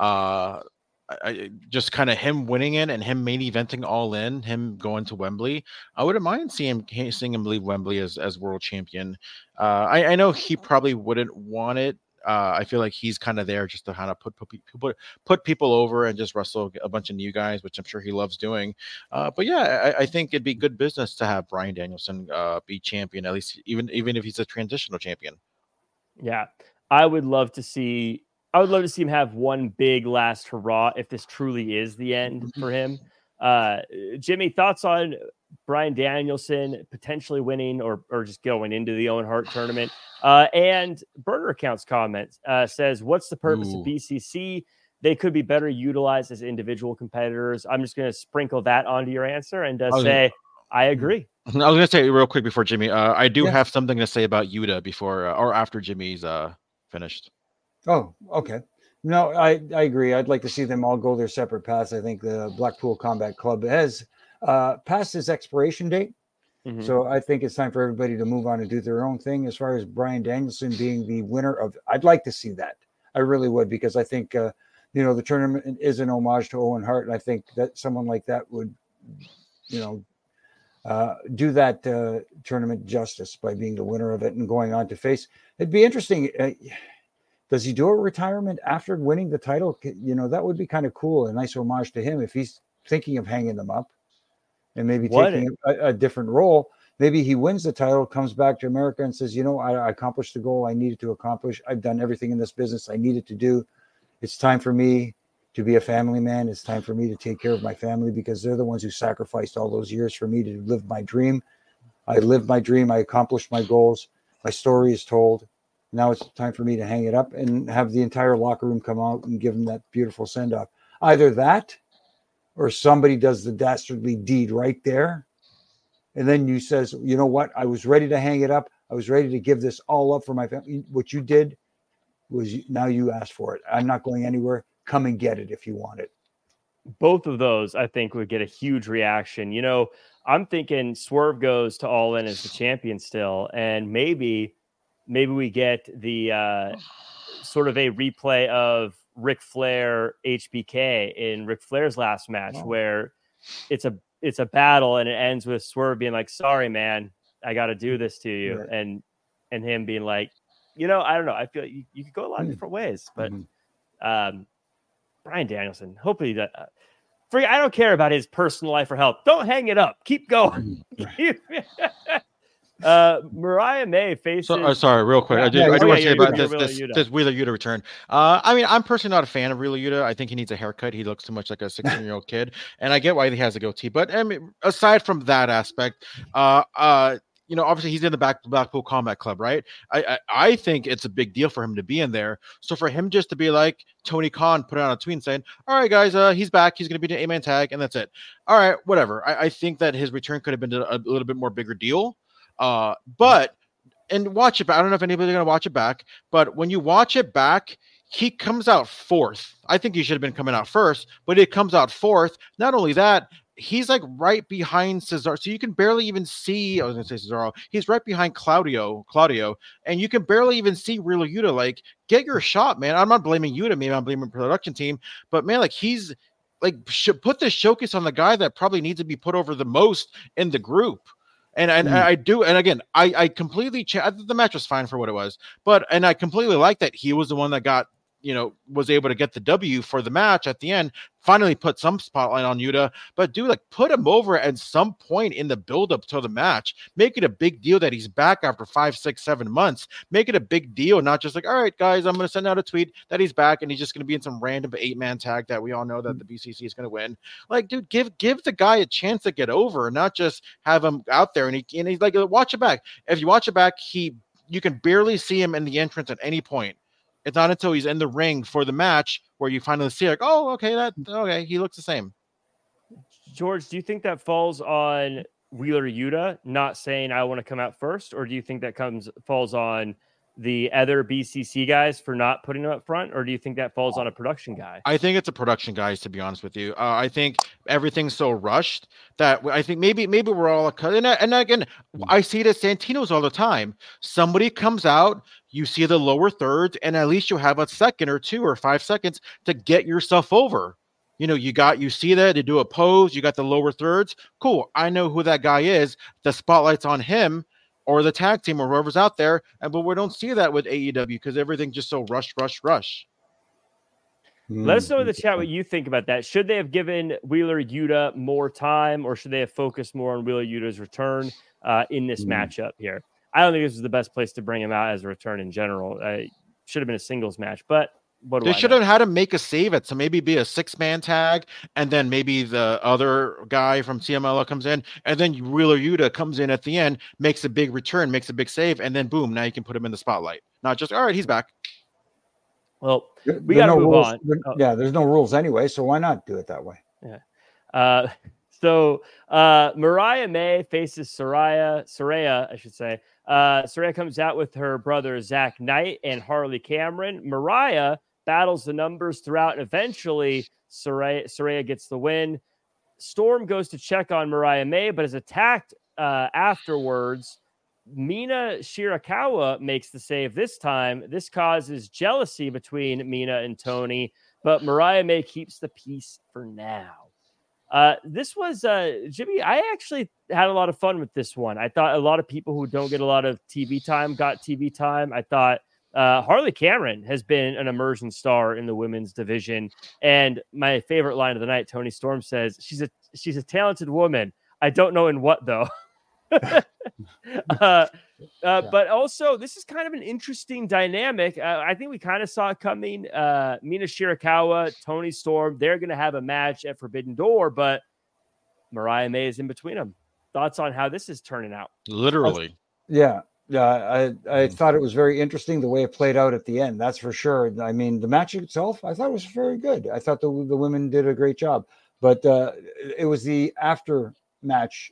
Uh, I, just kind of him winning it and him main eventing All In, him going to Wembley. I wouldn't mind seeing him seeing him leave Wembley as as world champion. Uh, I, I know he probably wouldn't want it. Uh, I feel like he's kind of there just to kind of put put, put put people over and just wrestle a bunch of new guys, which I'm sure he loves doing. Uh, but yeah, I, I think it'd be good business to have Bryan Danielson uh, be champion, at least even even if he's a transitional champion. Yeah, I would love to see. I would love to see him have one big last hurrah if this truly is the end for him. Uh, Jimmy, thoughts on Bryan Danielson potentially winning or or just going into the Owen Hart tournament? Uh, and Burner Accounts comment uh, says, what's the purpose Ooh. of B C C? They could be better utilized as individual competitors. I'm just going to sprinkle that onto your answer and uh, say, I agree. I was going to say real quick before Jimmy, uh, I do yeah. have something to say about Yuta before uh, or after Jimmy's uh, finished. Oh, okay. No, I, I agree. I'd like to see them all go their separate paths. I think the Blackpool Combat Club has uh, passed its expiration date. Mm-hmm. So I think it's time for everybody to move on and do their own thing. As far as Bryan Danielson being the winner of, I'd like to see that. I really would, because I think, uh, you know, the tournament is an homage to Owen Hart. And I think that someone like that would, you know, uh, do that uh, tournament justice by being the winner of it and going on to face. It'd be interesting. Uh, Does he do a retirement after winning the title? You know, that would be kind of cool. A nice homage to him if he's thinking of hanging them up and maybe what taking a, a different role. Maybe he wins the title, comes back to America and says, you know, I, I accomplished the goal I needed to accomplish. I've done everything in this business I needed to do. It's time for me to be a family man. It's time for me to take care of my family, because they're the ones who sacrificed all those years for me to live my dream. I lived my dream. I accomplished my goals. My story is told. Now it's time for me to hang it up and have the entire locker room come out and give him that beautiful send-off. Either that, or somebody does the dastardly deed right there. And then you says, you know what? I was ready to hang it up. I was ready to give this all up for my family. What you did was, now you asked for it. I'm not going anywhere. Come and get it if you want it. Both of those, I think, would get a huge reaction. You know, I'm thinking Swerve goes to All In as the champion still, and maybe... Maybe we get the uh, sort of a replay of Ric Flair H B K in Ric Flair's last match, oh. where it's a it's a battle and it ends with Swerve being like, "Sorry, man, I got to do this to you," right. and and him being like, you know, I don't know. I feel like you, you could go a lot of different ways, but mm-hmm. um, Bryan Danielson, hopefully that. Uh, forget, I don't care about his personal life or health. Don't hang it up. Keep going. Uh, Mariah May faces. So, uh, sorry, real quick. I do, yeah, I do oh, want yeah, to say about this, this, this Wheeler Yuta return. Uh, I mean, I'm personally not a fan of Wheeler Yuta. I think he needs a haircut. He looks too much like a sixteen-year-old kid, and I get why he has a goatee. But I mean, aside from that aspect, uh, uh, you know, obviously he's in the back Blackpool Combat Club, right? I, I I think it's a big deal for him to be in there. So for him just to be like Tony Khan put out a tweet saying, "All right, guys, uh, he's back. He's going to be the eight-man tag, and that's it." All right, whatever. I, I think that his return could have been a, a little bit more bigger deal. Uh, but, and watch it back. I don't know if anybody's going to watch it back, but when you watch it back, he comes out fourth. I think he should have been coming out first, but it comes out fourth. Not only that, he's like right behind Cesaro. So you can barely even see, I was gonna say Cesaro, he's right behind Claudio, Claudio, and you can barely even see Wheeler Yuta. Like, get your shot, man. I'm not blaming Yuta, maybe I'm blaming the production team, but man, like he's like should put the showcase on the guy that probably needs to be put over the most in the group. And and mm. I do, and again, I I completely ch- I the match was fine for what it was, but and I completely like that he was the one that got, you know, was able to get the W for the match at the end, finally put some spotlight on Yuta. But dude, like put him over at some point in the build-up to the match. Make it a big deal that he's back after five, six, seven months. Make it a big deal, not just like, all right, guys, I'm going to send out a tweet that he's back and he's just going to be in some random eight-man tag that we all know that the B C C is going to win. Like, dude, give give the guy a chance to get over, not just have him out there. And, he, and he's like, watch it back. If you watch it back, he you can barely see him in the entrance at any point. It's not until he's in the ring for the match where you finally see like, oh, okay, that okay, he looks the same. George, do you think that falls on Wheeler Yuta not saying I want to come out first, or do you think that comes falls on the other B C C guys for not putting him up front, or do you think that falls on a production guy? I think it's a production guys, to be honest with you. Uh, I think everything's so rushed that I think maybe maybe we're all and, and again, I see it at Santino's all the time. Somebody comes out, you see the lower thirds, and at least you have a second or two or five seconds to get yourself over. You know, you got you see that, to do a pose, you got the lower thirds. Cool. I know who that guy is. The spotlight's on him or the tag team or whoever's out there. And but we don't see that with A E W because everything's just so rush, rush, rush. Let us know in the chat what you think about that. Should they have given Wheeler Yuta more time, or should they have focused more on Wheeler Yuta's return uh, in this mm. matchup here? I don't think this is the best place to bring him out as a return in general. Uh, it should have been a singles match, but what do they I should know? have had him make a save it. So maybe be a six man tag, and then maybe the other guy from C M L L comes in, and then Wheeler Yuta comes in at the end, makes a big return, makes a big save, and then boom, now you can put him in the spotlight. Not just, all right, he's back. Well, we got to no move rules. on. There, yeah, there's no rules anyway, so why not do it that way? Yeah. Uh, so uh, Mariah May faces Saraya, Saraya, I should say. Uh, Saraya comes out with her brother Zach Knight and Harley Cameron. Mariah battles the numbers throughout, and eventually Saraya, Saraya gets the win. Storm goes to check on Mariah May, but is attacked uh, afterwards. Mina Shirakawa makes the save this time. This causes jealousy between Mina and Tony, but Mariah May keeps the peace for now. Uh, this was, uh, Jimmy, I actually had a lot of fun with this one. I thought a lot of people who don't get a lot of T V time got T V time. I thought uh, Harley Cameron has been an emerging star in the women's division. And my favorite line of the night, Tony Storm says, she's a, she's a talented woman. I don't know in what though. uh, uh, yeah. But also, this is kind of an interesting dynamic. Uh, I think we kind of saw it coming. Uh, Mina Shirakawa, Tony Storm, they're going to have a match at Forbidden Door, but Mariah May is in between them. Thoughts on how this is turning out? Literally. Yeah. Yeah. I, I thought it was very interesting the way it played out at the end. That's for sure. I mean, the match itself, I thought was very good. I thought the, the women did a great job, but uh, it was the after match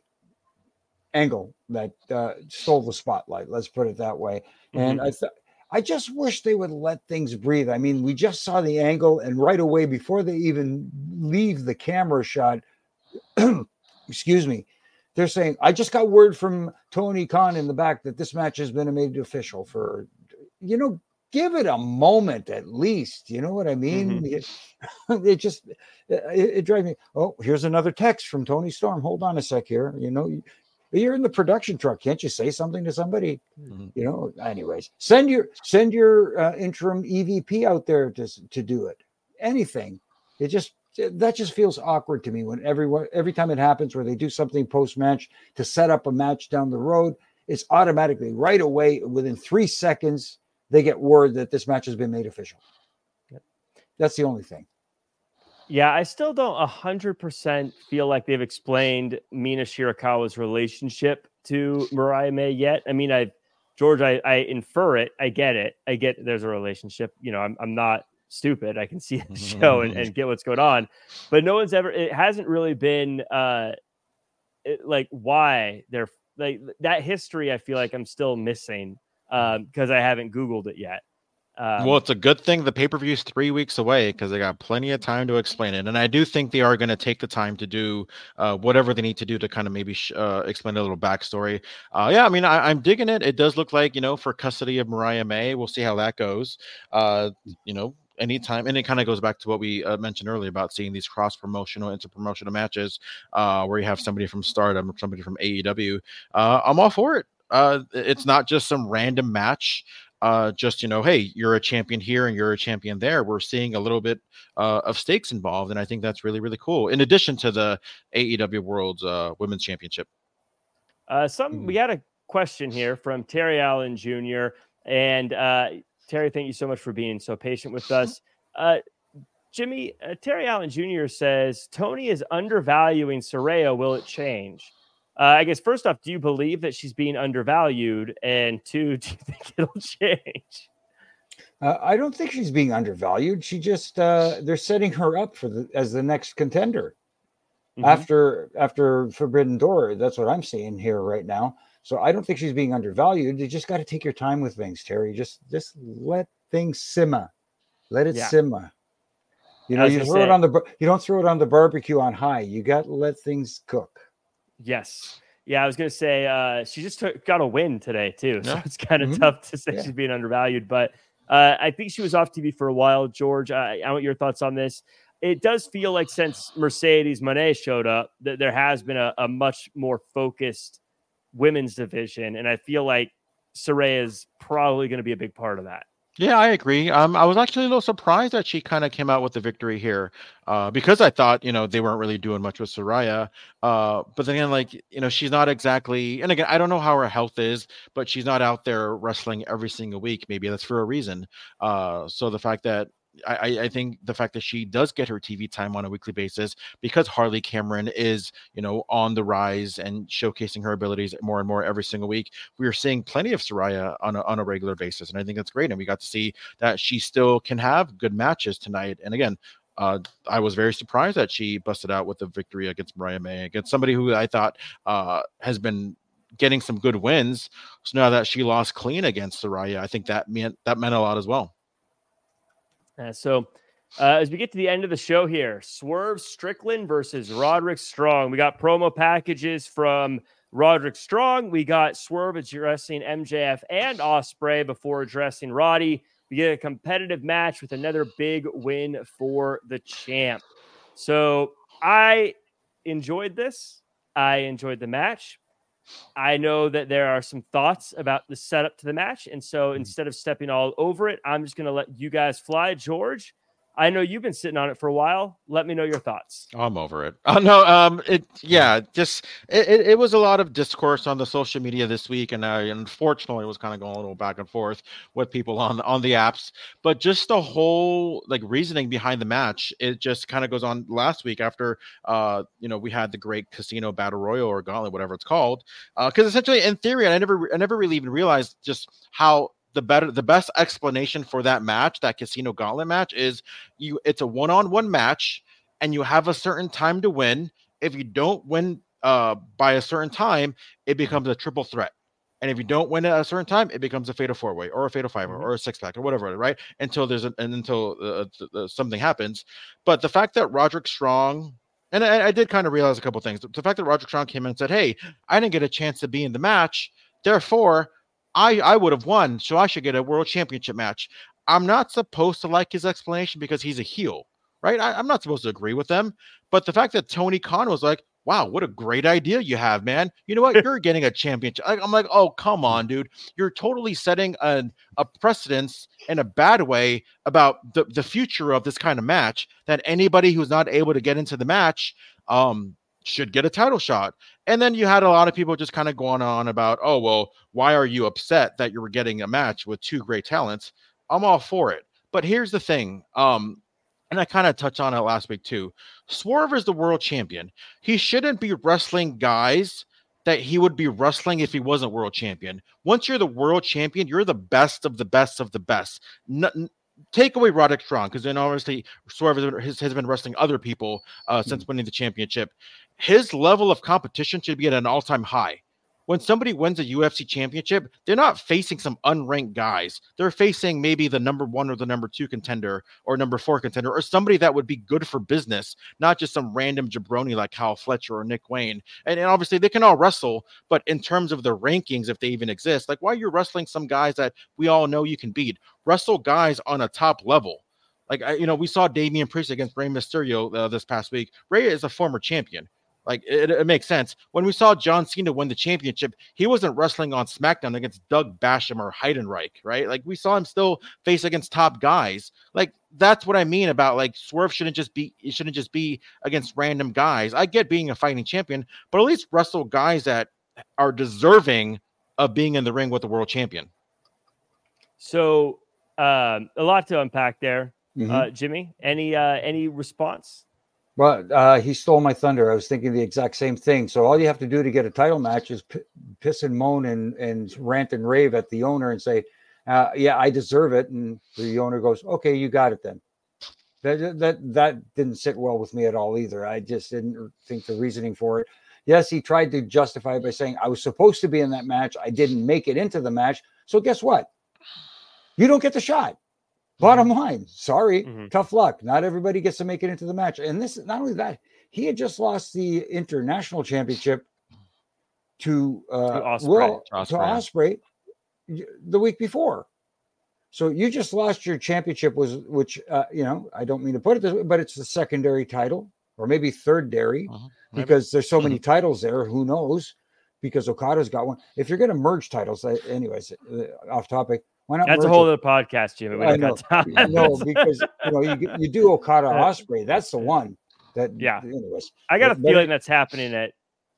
angle that uh, stole the spotlight. Let's put it that way. Mm-hmm. And I thought, I just wish they would let things breathe. I mean, we just saw the angle, and right away, before they even leave the camera shot, excuse me, they're saying, I just got word from Tony Khan in the back that this match has been made official for, you know, give it a moment at least. You know what I mean? Mm-hmm. It, it just, it, it drives me. Oh, here's another text from Tony Storm. Hold on a sec here. You know, you're in the production truck. Can't you say something to somebody? Mm-hmm. You know, anyways, send your, send your uh, interim E V P out there to, to do it. Anything. It just, that just feels awkward to me when everyone, every time it happens where they do something post-match to set up a match down the road, it's automatically right away within three seconds, they get word that this match has been made official. Yep. That's the only thing. Yeah, I still don't one hundred percent feel like they've explained Mina Shirakawa's relationship to Mariah May yet. I mean, I, George, I, I infer it. I get it. I get there's a relationship. You know, I'm I'm not stupid. I can see the show and, and get what's going on. But no one's ever, it hasn't really been uh, it, like why they're like that history. I feel like I'm still missing because um, I haven't Googled it yet. Um, well, it's a good thing the pay-per-view is three weeks away because they got plenty of time to explain it. And I do think they are going to take the time to do uh, whatever they need to do to kind of maybe sh- uh, explain a little backstory. Uh, yeah, I mean, I, I'm digging it. It does look like, you know, for custody of Mariah May, we'll see how that goes. Uh, you know, anytime, and it kind of goes back to what we uh, mentioned earlier about seeing these cross-promotional, inter-promotional matches uh, where you have somebody from Stardom, somebody from A E W. Uh, I'm all for it. Uh, it's not just some random match. Uh, just, you know, hey, you're a champion here and you're a champion there. We're seeing a little bit uh, of stakes involved, and I think that's really, really cool. In addition to the A E W World's uh, Women's Championship. Uh, some we had a question here from Terry Allen Junior And uh, Terry, thank you so much for being so patient with us. Uh, Jimmy, uh, Terry Allen Junior says Tony is undervaluing Saraya. Will it change? Uh, I guess first off, do you believe that she's being undervalued? And two, do you think it'll change? Uh, I don't think she's being undervalued. She just uh, they're setting her up for the as the next contender mm-hmm. after after Forbidden Door. That's what I'm seeing here right now. So I don't think she's being undervalued. You just got to take your time with things, Terry. Just just let things simmer, let it yeah. simmer. You know, you throw say, it on the you don't throw it on the barbecue on high. You got to let things cook. Yes. Yeah, I was going to say uh, she just took, got a win today, too. So yeah. it's kind of mm-hmm. tough to say yeah. she's being undervalued. But uh, I think she was off T V for a while. George, I, I want your thoughts on this. It does feel like since Mercedes Moné showed up, that there has been a, a much more focused women's division. And I feel like Saraya is probably going to be a big part of that. Yeah, I agree. Um, I was actually a little surprised that she kind of came out with the victory here, uh, because I thought, you know, they weren't really doing much with Saraya. Uh, but then again, like, you know, she's not exactly, and again, I don't know how her health is, but she's not out there wrestling every single week. Maybe that's for a reason. Uh, so the fact that I, I think the fact that she does get her T V time on a weekly basis because Harley Cameron is, you know, on the rise and showcasing her abilities more and more every single week. We are seeing plenty of Saraya on a, on a regular basis. And I think that's great. And we got to see that she still can have good matches tonight. And again, uh, I was very surprised that she busted out with the victory against Mariah May, against somebody who I thought uh, has been getting some good wins. So now that she lost clean against Saraya, I think that meant, that meant a lot as well. Uh, so uh, as we get to the end of the show here, Swerve Strickland versus Roderick Strong. We got promo packages from Roderick Strong. We got Swerve addressing M J F and Ospreay before addressing Roddy. We get a competitive match with another big win for the champ. So I enjoyed this. I enjoyed the match. I know that there are some thoughts about the setup to the match. And so instead of stepping all over it, I'm just going to let you guys fly. George, I know you've been sitting on it for a while. Let me know your thoughts. I'm over it. Oh, no, um, it, yeah, just, it, it, it was a lot of discourse on the social media this week. And I, unfortunately, was kind of going a little back and forth with people on, on the apps, but just the whole like reasoning behind the match, it just kind of goes on last week after, uh, you know, we had the great Casino Battle Royal or Gauntlet, whatever it's called. Uh, cause essentially in theory, I never, I never really even realized just how the better, the best explanation for that match, that Casino Gauntlet match, is you, it's a one-on-one match and you have a certain time to win. If you don't win uh, by a certain time, it becomes a triple threat. And if you don't win at a certain time, it becomes a fatal four-way or a fatal five mm-hmm. or a six-pack or whatever, right? Until there's a, and until uh, th- th- something happens. But the fact that Roderick Strong, and I, I did kind of realize a couple things. The fact that Roderick Strong came in and said, hey, I didn't get a chance to be in the match, therefore, I, I would have won, so I should get a world championship match. I'm not supposed to like his explanation because he's a heel, right? I, I'm not supposed to agree with them. But the fact that Tony Khan was like, wow, what a great idea you have, man. You know what? You're getting a championship. I'm like, oh, come on, dude. You're totally setting a, a precedence in a bad way about the, the future of this kind of match, that anybody who's not able to get into the match um, should get a title shot. And then you had a lot of people just kind of going on about, oh, well, why are you upset that you were getting a match with two great talents? I'm all for it. But here's the thing. Um, and I kind of touched on it last week too. Swerve is the world champion. He shouldn't be wrestling guys that he would be wrestling if he wasn't world champion. Once you're the world champion, you're the best of the best of the best. N- Take away Roderick Strong, because then obviously Swerve has, has been wrestling other people uh, since mm-hmm. winning the championship. His level of competition should be at an all-time high. when somebody wins a U F C championship, they're not facing some unranked guys. They're facing maybe the number one or the number two contender or number four contender or somebody that would be good for business, not just some random jabroni like Kyle Fletcher or Nick Wayne. And, and obviously they can all wrestle, but in terms of the rankings, if they even exist, like why are you wrestling some guys that we all know you can beat? Wrestle guys on a top level. Like, I, you know, we saw Damian Priest against Rey Mysterio uh, this past week. Rey is a former champion. Like, it, it makes sense. When we saw John Cena win the championship, he wasn't wrestling on SmackDown against Doug Basham or Heidenreich, right? Like, we saw him still face against top guys. Like, that's what I mean about, like, Swerve shouldn't just be, it shouldn't just be against random guys. I get being a fighting champion, but at least wrestle guys that are deserving of being in the ring with the world champion. So, um, a lot to unpack there. Mm-hmm. Uh, Jimmy, any, uh, any response? Well, uh, he stole my thunder. I was thinking the exact same thing. So all you have to do to get a title match is p- piss and moan and, and rant and rave at the owner and say, uh, yeah, I deserve it. And the owner goes, okay, you got it then. That, that, that didn't sit well with me at all either. I just didn't think the reasoning for it. Yes, he tried to justify it by saying, I was supposed to be in that match. I didn't make it into the match. So guess what? You don't get the shot. Bottom line, sorry, mm-hmm. tough luck. Not everybody gets to make it into the match. And this, not only that, he had just lost the international championship to uh, to Ospreay. Will Ospreay. to Ospreay the week before. So you just lost your championship, was which uh, you know, I don't mean to put it this way, but it's the secondary title or maybe third dairy uh-huh. because there's so many titles there. Who knows? Because Okada's got one. If you're going to merge titles, anyways, uh, off topic. Why not? That's a whole other podcast, Jimmy. We I know. No, because you know you, you do Okada Ospreay. That's the one that. Yeah. Anyways, I got a but, feeling that's happening at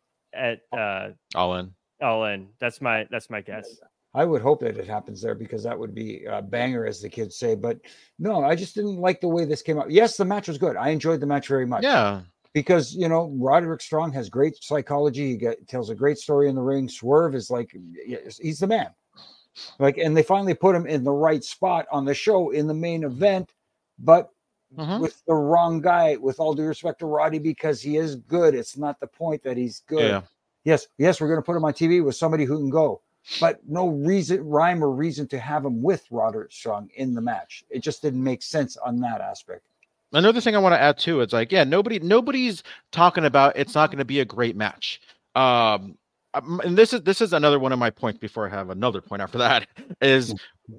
at uh, All In. All In. That's my that's my guess. I would hope that it happens there because that would be a banger, as the kids say. But no, I just didn't like the way this came out. Yes, the match was good. I enjoyed the match very much. Yeah. Because, you know, Roderick Strong has great psychology. He get, tells a great story in the ring. Swerve is like, he's the man. Like, and they finally put him in the right spot on the show in the main event, but mm-hmm. with the wrong guy, with all due respect to Roddy, because he is good. It's not the point that he's good. Yeah. Yes. Yes. We're going to put him on T V with somebody who can go, but no reason, rhyme or reason to have him with Roderick Strong in the match. It just didn't make sense on that aspect. Another thing I want to add too, it's like, yeah, nobody, nobody's talking about, it's not going to be a great match. Um, And this is this is another one of my points before I have another point after that is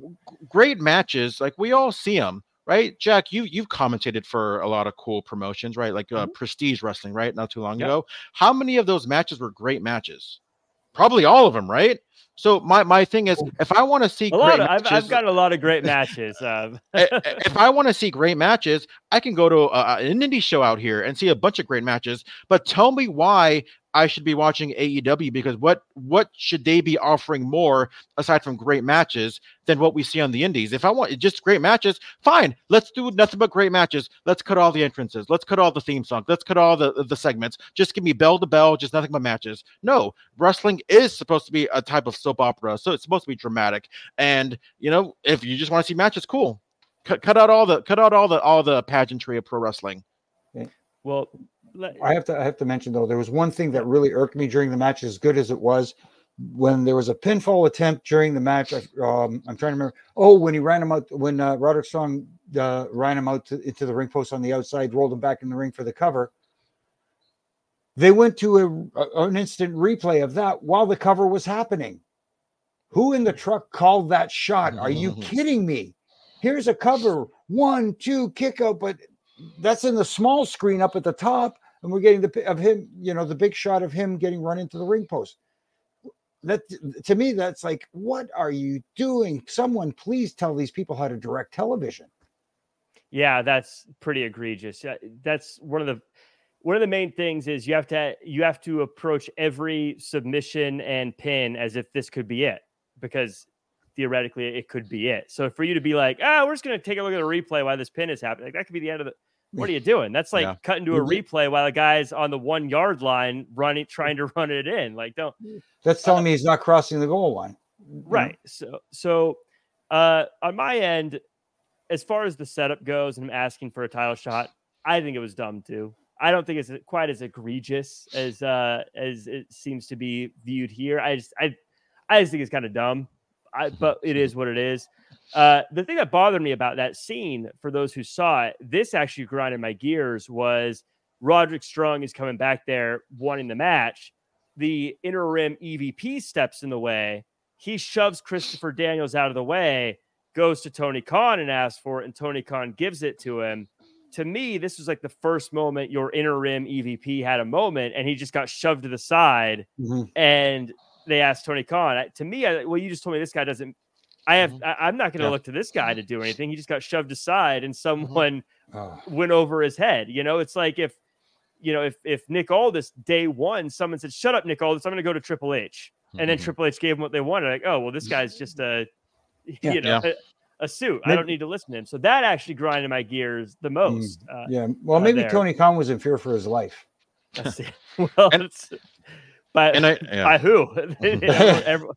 great matches. Like we all see them, right? Jack, you you've commentated for a lot of cool promotions, right? Like uh, mm-hmm. Prestige Wrestling, right? Not too long yep. ago. How many of those matches were great matches? Probably all of them, right? So my, my thing is, if I want to see a great lot of, matches, I've, I've got a lot of great matches. Um. if I want to see great matches, I can go to uh, an indie show out here and see a bunch of great matches. But tell me why I should be watching A E W, because what what should they be offering more aside from great matches than what we see on the indies? If I want just great matches, fine. Let's do nothing but great matches. Let's cut all the entrances. Let's cut all the theme songs. Let's cut all the, the segments. Just give me bell to bell, just nothing but matches. No, wrestling is supposed to be a type of soap opera, so it's supposed to be dramatic. And you know, if you just want to see matches, cool. Cut cut out all the cut out all the all the pageantry of pro wrestling. Okay. Well, I have to I have to mention though, there was one thing that really irked me during the match, as good as it was, when there was a pinfall attempt during the match. Um, I'm trying to remember. Oh, when he ran him out, when uh, Roderick Strong uh, ran him out to, into the ring post on the outside, rolled him back in the ring for the cover. They went to a, a, an instant replay of that while the cover was happening. Who in the truck called that shot? Are you kidding me? Here's a cover, one, two, kick out, but that's in the small screen up at the top, and we're getting the of him, you know, the big shot of him getting run into the ring post. That to me, that's like, what are you doing? Someone please tell these people how to direct television. Yeah, that's pretty egregious. That's one of the one of the main things is you have to you have to approach every submission and pin as if this could be it, because theoretically it could be it. So for you to be like, ah, we're just going to take a look at a replay while this pin is happening, like, that could be the end of the. What are you doing? That's like yeah. cutting to a replay while a guy's on the one yard line running, trying to run it in. Like, don't. That's telling uh, me he's not crossing the goal line. Right. So, so uh, on my end, as far as the setup goes, and I'm asking for a title shot, I think it was dumb too. I don't think it's quite as egregious as uh, as it seems to be viewed here. I just I I just think it's kind of dumb. I, but it is what it is. Uh, the thing that bothered me about that scene, for those who saw it, this actually grinded my gears, was Roderick Strong is coming back there wanting the match. The interim E V P steps in the way. He shoves Christopher Daniels out of the way, goes to Tony Khan and asks for it, and Tony Khan gives it to him. To me, this was like the first moment your interim E V P had a moment, and he just got shoved to the side. Mm-hmm. And they asked Tony Khan. To me, I, well, you just told me this guy doesn't. I have. Mm-hmm. I, I'm not going to yeah. look to this guy to do anything. He just got shoved aside, and someone mm-hmm. oh. went over his head. You know, it's like if, you know, if if Nick Aldis day one, someone said, "Shut up, Nick Aldis. I'm going to go to Triple H," mm-hmm. and then Triple H gave him what they wanted. Like, oh well, this guy's just a, yeah. you know, yeah. a, a suit. Maybe. I don't need to listen to him. So that actually grinded my gears the most. Mm, uh, yeah. Well, maybe uh, Tony Khan was in fear for his life. I see. Well, and, it's, by, and I, yeah. by who? you know, everyone,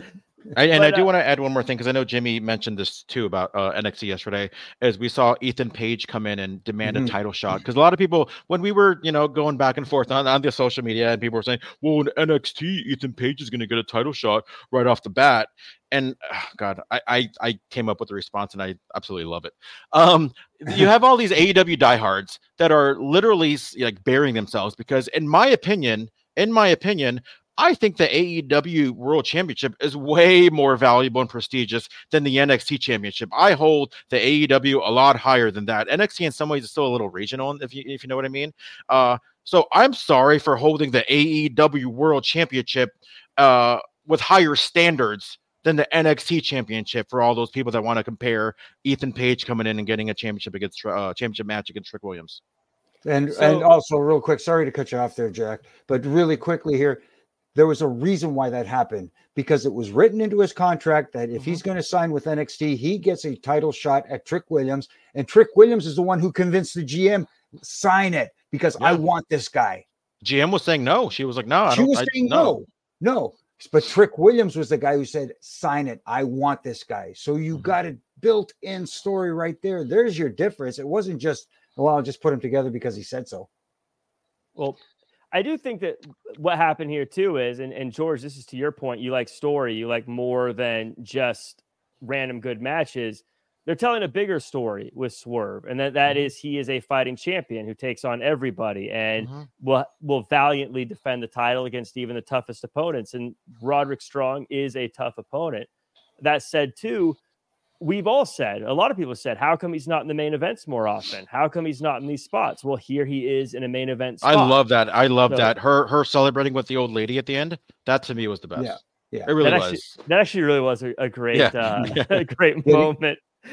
I, and but, I do uh, want to add one more thing, because I know Jimmy mentioned this too about uh, N X T yesterday, as we saw Ethan Page come in and demand mm-hmm. a title shot. Because a lot of people, when we were, you know, going back and forth on, on the social media, and people were saying, well, in N X T, Ethan Page is going to get a title shot right off the bat. And oh God, I, I I came up with a response, and I absolutely love it. Um, you have all these A E W diehards that are literally like burying themselves, because in my opinion, in my opinion, I think the A E W World Championship is way more valuable and prestigious than the N X T Championship. I hold the A E W a lot higher than that. N X T in some ways is still a little regional, if you if you know what I mean. Uh, so I'm sorry for holding the A E W World Championship uh, with higher standards than the N X T Championship, for all those people that want to compare Ethan Page coming in and getting a championship against uh, championship match against Trick Williams. And so, and also real quick, sorry to cut you off there, Jack, but really quickly here. There was a reason why that happened, because it was written into his contract that if mm-hmm. he's going to sign with N X T, he gets a title shot at Trick Williams. And Trick Williams is the one who convinced the G M, sign it, because yeah. I want this guy. G M was saying no. She was like, no. I she don't, was I, saying no. no. No. But Trick Williams was the guy who said, sign it. I want this guy. So you mm-hmm. got a built-in story right there. There's your difference. It wasn't just, well, I'll just put him together because he said so. Well, I do think that what happened here too is, and, and George, this is to your point, you like story, you like more than just random good matches. They're telling a bigger story with Swerve, and that, that mm-hmm. is he is a fighting champion who takes on everybody and mm-hmm. will, will valiantly defend the title against even the toughest opponents. And Roderick Strong is a tough opponent. That said too, we've all said, a lot of people said, how come he's not in the main events more often? How come he's not in these spots? Well, here he is in a main event spot. I love that. I love so, that. Her her celebrating with the old lady at the end. That to me was the best. Yeah, yeah. It really that was. Actually, that actually really was a, a great, yeah. uh, a great moment.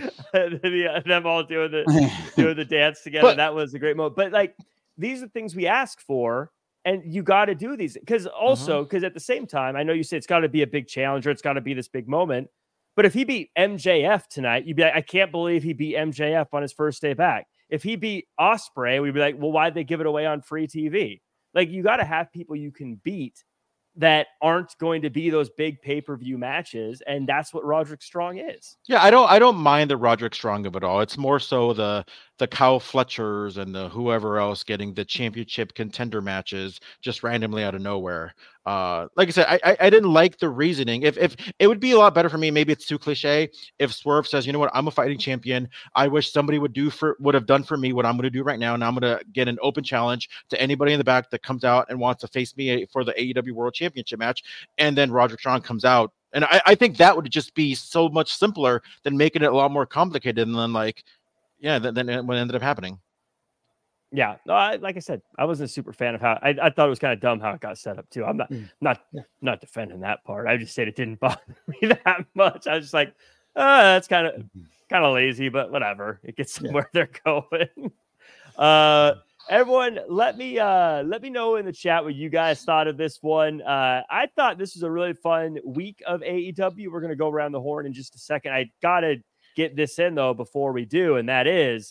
the, them all doing the doing the dance together. But, that was a great moment. But like, these are things we ask for, and you got to do these because also because uh-huh. at the same time, I know you say it's got to be a big challenger. It's got to be this big moment. But if he beat M J F tonight, you'd be like, I can't believe he beat M J F on his first day back. If he beat Ospreay, we'd be like, well, why'd they give it away on free T V? Like, you got to have people you can beat that aren't going to be those big pay-per-view matches. And that's what Roderick Strong is. Yeah, I don't I don't mind the Roderick Strong of it all. It's more so the the Kyle Fletchers and the whoever else getting the championship contender matches just randomly out of nowhere. Uh, like I said, I, I I didn't like the reasoning. If if it would be a lot better for me, maybe it's too cliche. If Swerve says, you know what, I'm a fighting champion. I wish somebody would do for would have done for me what I'm going to do right now, and I'm going to get an open challenge to anybody in the back that comes out and wants to face me for the A E W World Championship match. And then Roderick Strong comes out, and I, I think that would just be so much simpler than making it a lot more complicated. And then like, yeah, then, then what ended up happening. Yeah, no, I, like I said, I wasn't a super fan of how I, I thought it was kind of dumb how it got set up too. I'm not mm. not yeah. not defending that part. I just said it didn't bother me that much. I was just like, oh, that's kind of kind of lazy, but whatever. It gets somewhere yeah. they're going. uh, everyone, let me uh, let me know in the chat what you guys thought of this one. Uh, I thought this was a really fun week of A E W. We're gonna go around the horn in just a second. I gotta get this in though before we do, and that is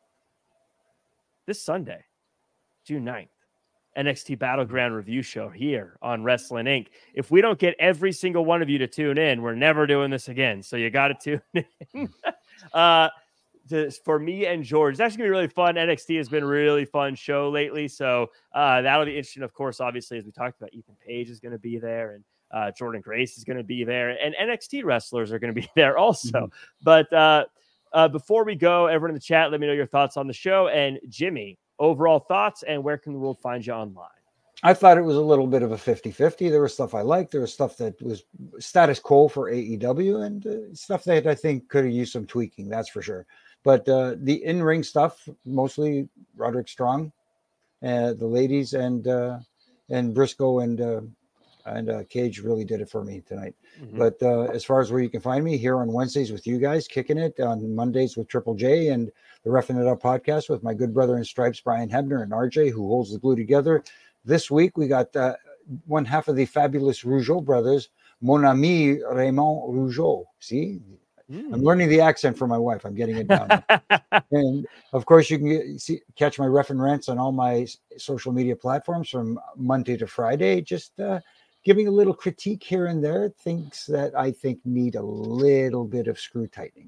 this Sunday, June ninth, N X T Battleground review show here on Wrestling Incorporated. If we don't get every single one of you to tune in, we're never doing this again. So you got to tune in. uh, to, for me and George. It's actually going to be really fun. N X T has been a really fun show lately. So uh, that'll be interesting. Of course, obviously, as we talked about, Ethan Page is going to be there, and uh, Jordan Grace is going to be there, and N X T wrestlers are going to be there also. Mm-hmm. But uh, uh, before we go, everyone in the chat, let me know your thoughts on the show. And Jimmy, overall thoughts, and where can the world find you online? I thought it was a little bit of a fifty-fifty. There was stuff I liked. There was stuff that was status quo for A E W, and uh, stuff that I think could have used some tweaking, that's for sure. But uh, the in-ring stuff, mostly Roderick Strong, uh, the ladies, and uh, and Briscoe and uh, and uh, Cage really did it for me tonight. Mm-hmm. But uh, as far as where you can find me, here on Wednesdays with you guys, kicking it, on Mondays with Triple J, and the Reffing It Up podcast with my good brother in stripes, Brian Hebner, and R J, who holds the glue together. This week, we got uh, one half of the fabulous Rougeau brothers, Mon Ami Raymond Rougeau. See, mm. I'm learning the accent for my wife. I'm getting it down. And of course, you can get, see, catch my Ref and Rants on all my social media platforms from Monday to Friday. Just uh, giving a little critique here and there, things that I think need a little bit of screw tightening.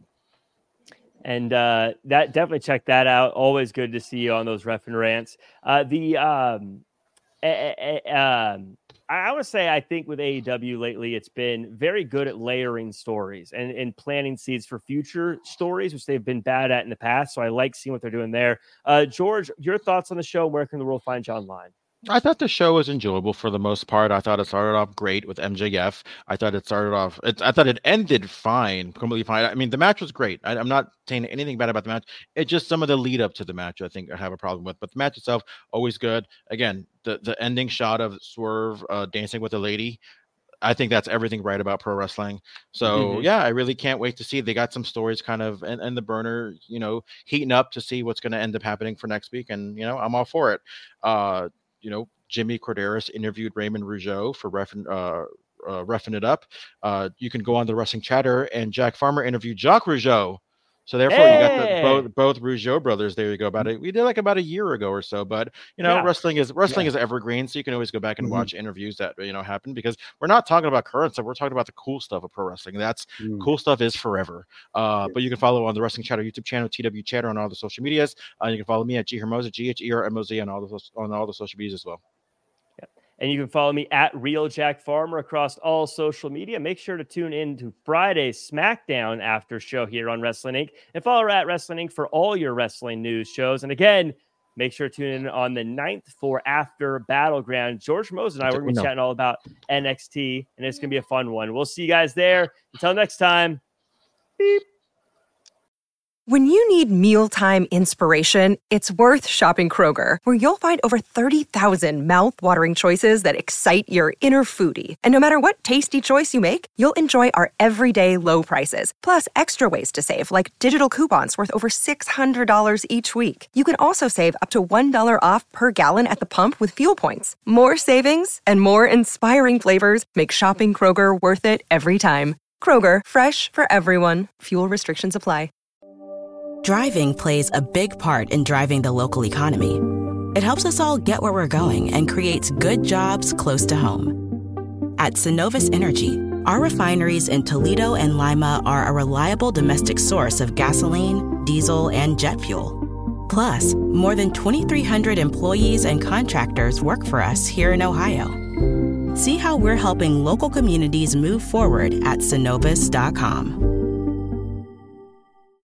And uh, that definitely check that out. Always good to see you on those Ref and Rants. Uh, the um, Uh, um, I would say I think with A E W lately, it's been very good at layering stories and, and planting seeds for future stories, which they've been bad at in the past. So I like seeing what they're doing there. Uh, George, your thoughts on the show? Where can the world find you online? I thought the show was enjoyable for the most part. I thought it started off great with M J F. I thought it started off, it, I thought it ended fine, completely fine. I mean, the match was great. I, I'm not saying anything bad about the match. It's just some of the lead up to the match I think I have a problem with. But the match itself, always good. Again, the, the ending shot of Swerve uh, dancing with a lady, I think that's everything right about pro wrestling. So, mm-hmm. yeah, I really can't wait to see. They got some stories kind of in, in the burner, you know, heating up to see what's going to end up happening for next week. And, you know, I'm all for it. Uh, You know, Jimmy Corderas interviewed Raymond Rougeau for Reffing, uh, uh, Reffing It Up. Uh, you can go on the Wrestling Chatter, and Jack Farmer interviewed Jacques Rougeau. So therefore, hey! you got the, both both Rougeau brothers. There you go. About it, we did like about a year ago or so. But you know, yeah. wrestling is wrestling yeah. is evergreen, so you can always go back and mm-hmm. watch interviews that you know happen, because we're not talking about current stuff. We're talking about the cool stuff of pro wrestling. That's mm. cool stuff is forever. Uh, yeah. But you can follow on the Wrestling Chatter YouTube channel, T W Chatter, on all the social medias. Uh, you can follow me at G Hermosa, G H E R M O Z, on all the on all the social medias as well. And you can follow me at Real Jack Farmer across all social media. Make sure to tune in to Friday's SmackDown after show here on Wrestling Incorporated. And follow her at Wrestling Incorporated for all your wrestling news shows. And again, make sure to tune in on the ninth for After Battleground. George Mose and I, we're going to be chatting all about N X T, and it's going to be a fun one. We'll see you guys there. Until next time, beep. When you need mealtime inspiration, it's worth shopping Kroger, where you'll find over thirty thousand mouth-watering choices that excite your inner foodie. And no matter what tasty choice you make, you'll enjoy our everyday low prices, plus extra ways to save, like digital coupons worth over six hundred dollars each week. You can also save up to one dollar off per gallon at the pump with fuel points. More savings and more inspiring flavors make shopping Kroger worth it every time. Kroger, fresh for everyone. Fuel restrictions apply. Driving plays a big part in driving the local economy. It helps us all get where we're going and creates good jobs close to home. At Synovus Energy, our refineries in Toledo and Lima are a reliable domestic source of gasoline, diesel, and jet fuel. Plus, more than twenty-three hundred employees and contractors work for us here in Ohio. See how we're helping local communities move forward at Synovus dot com.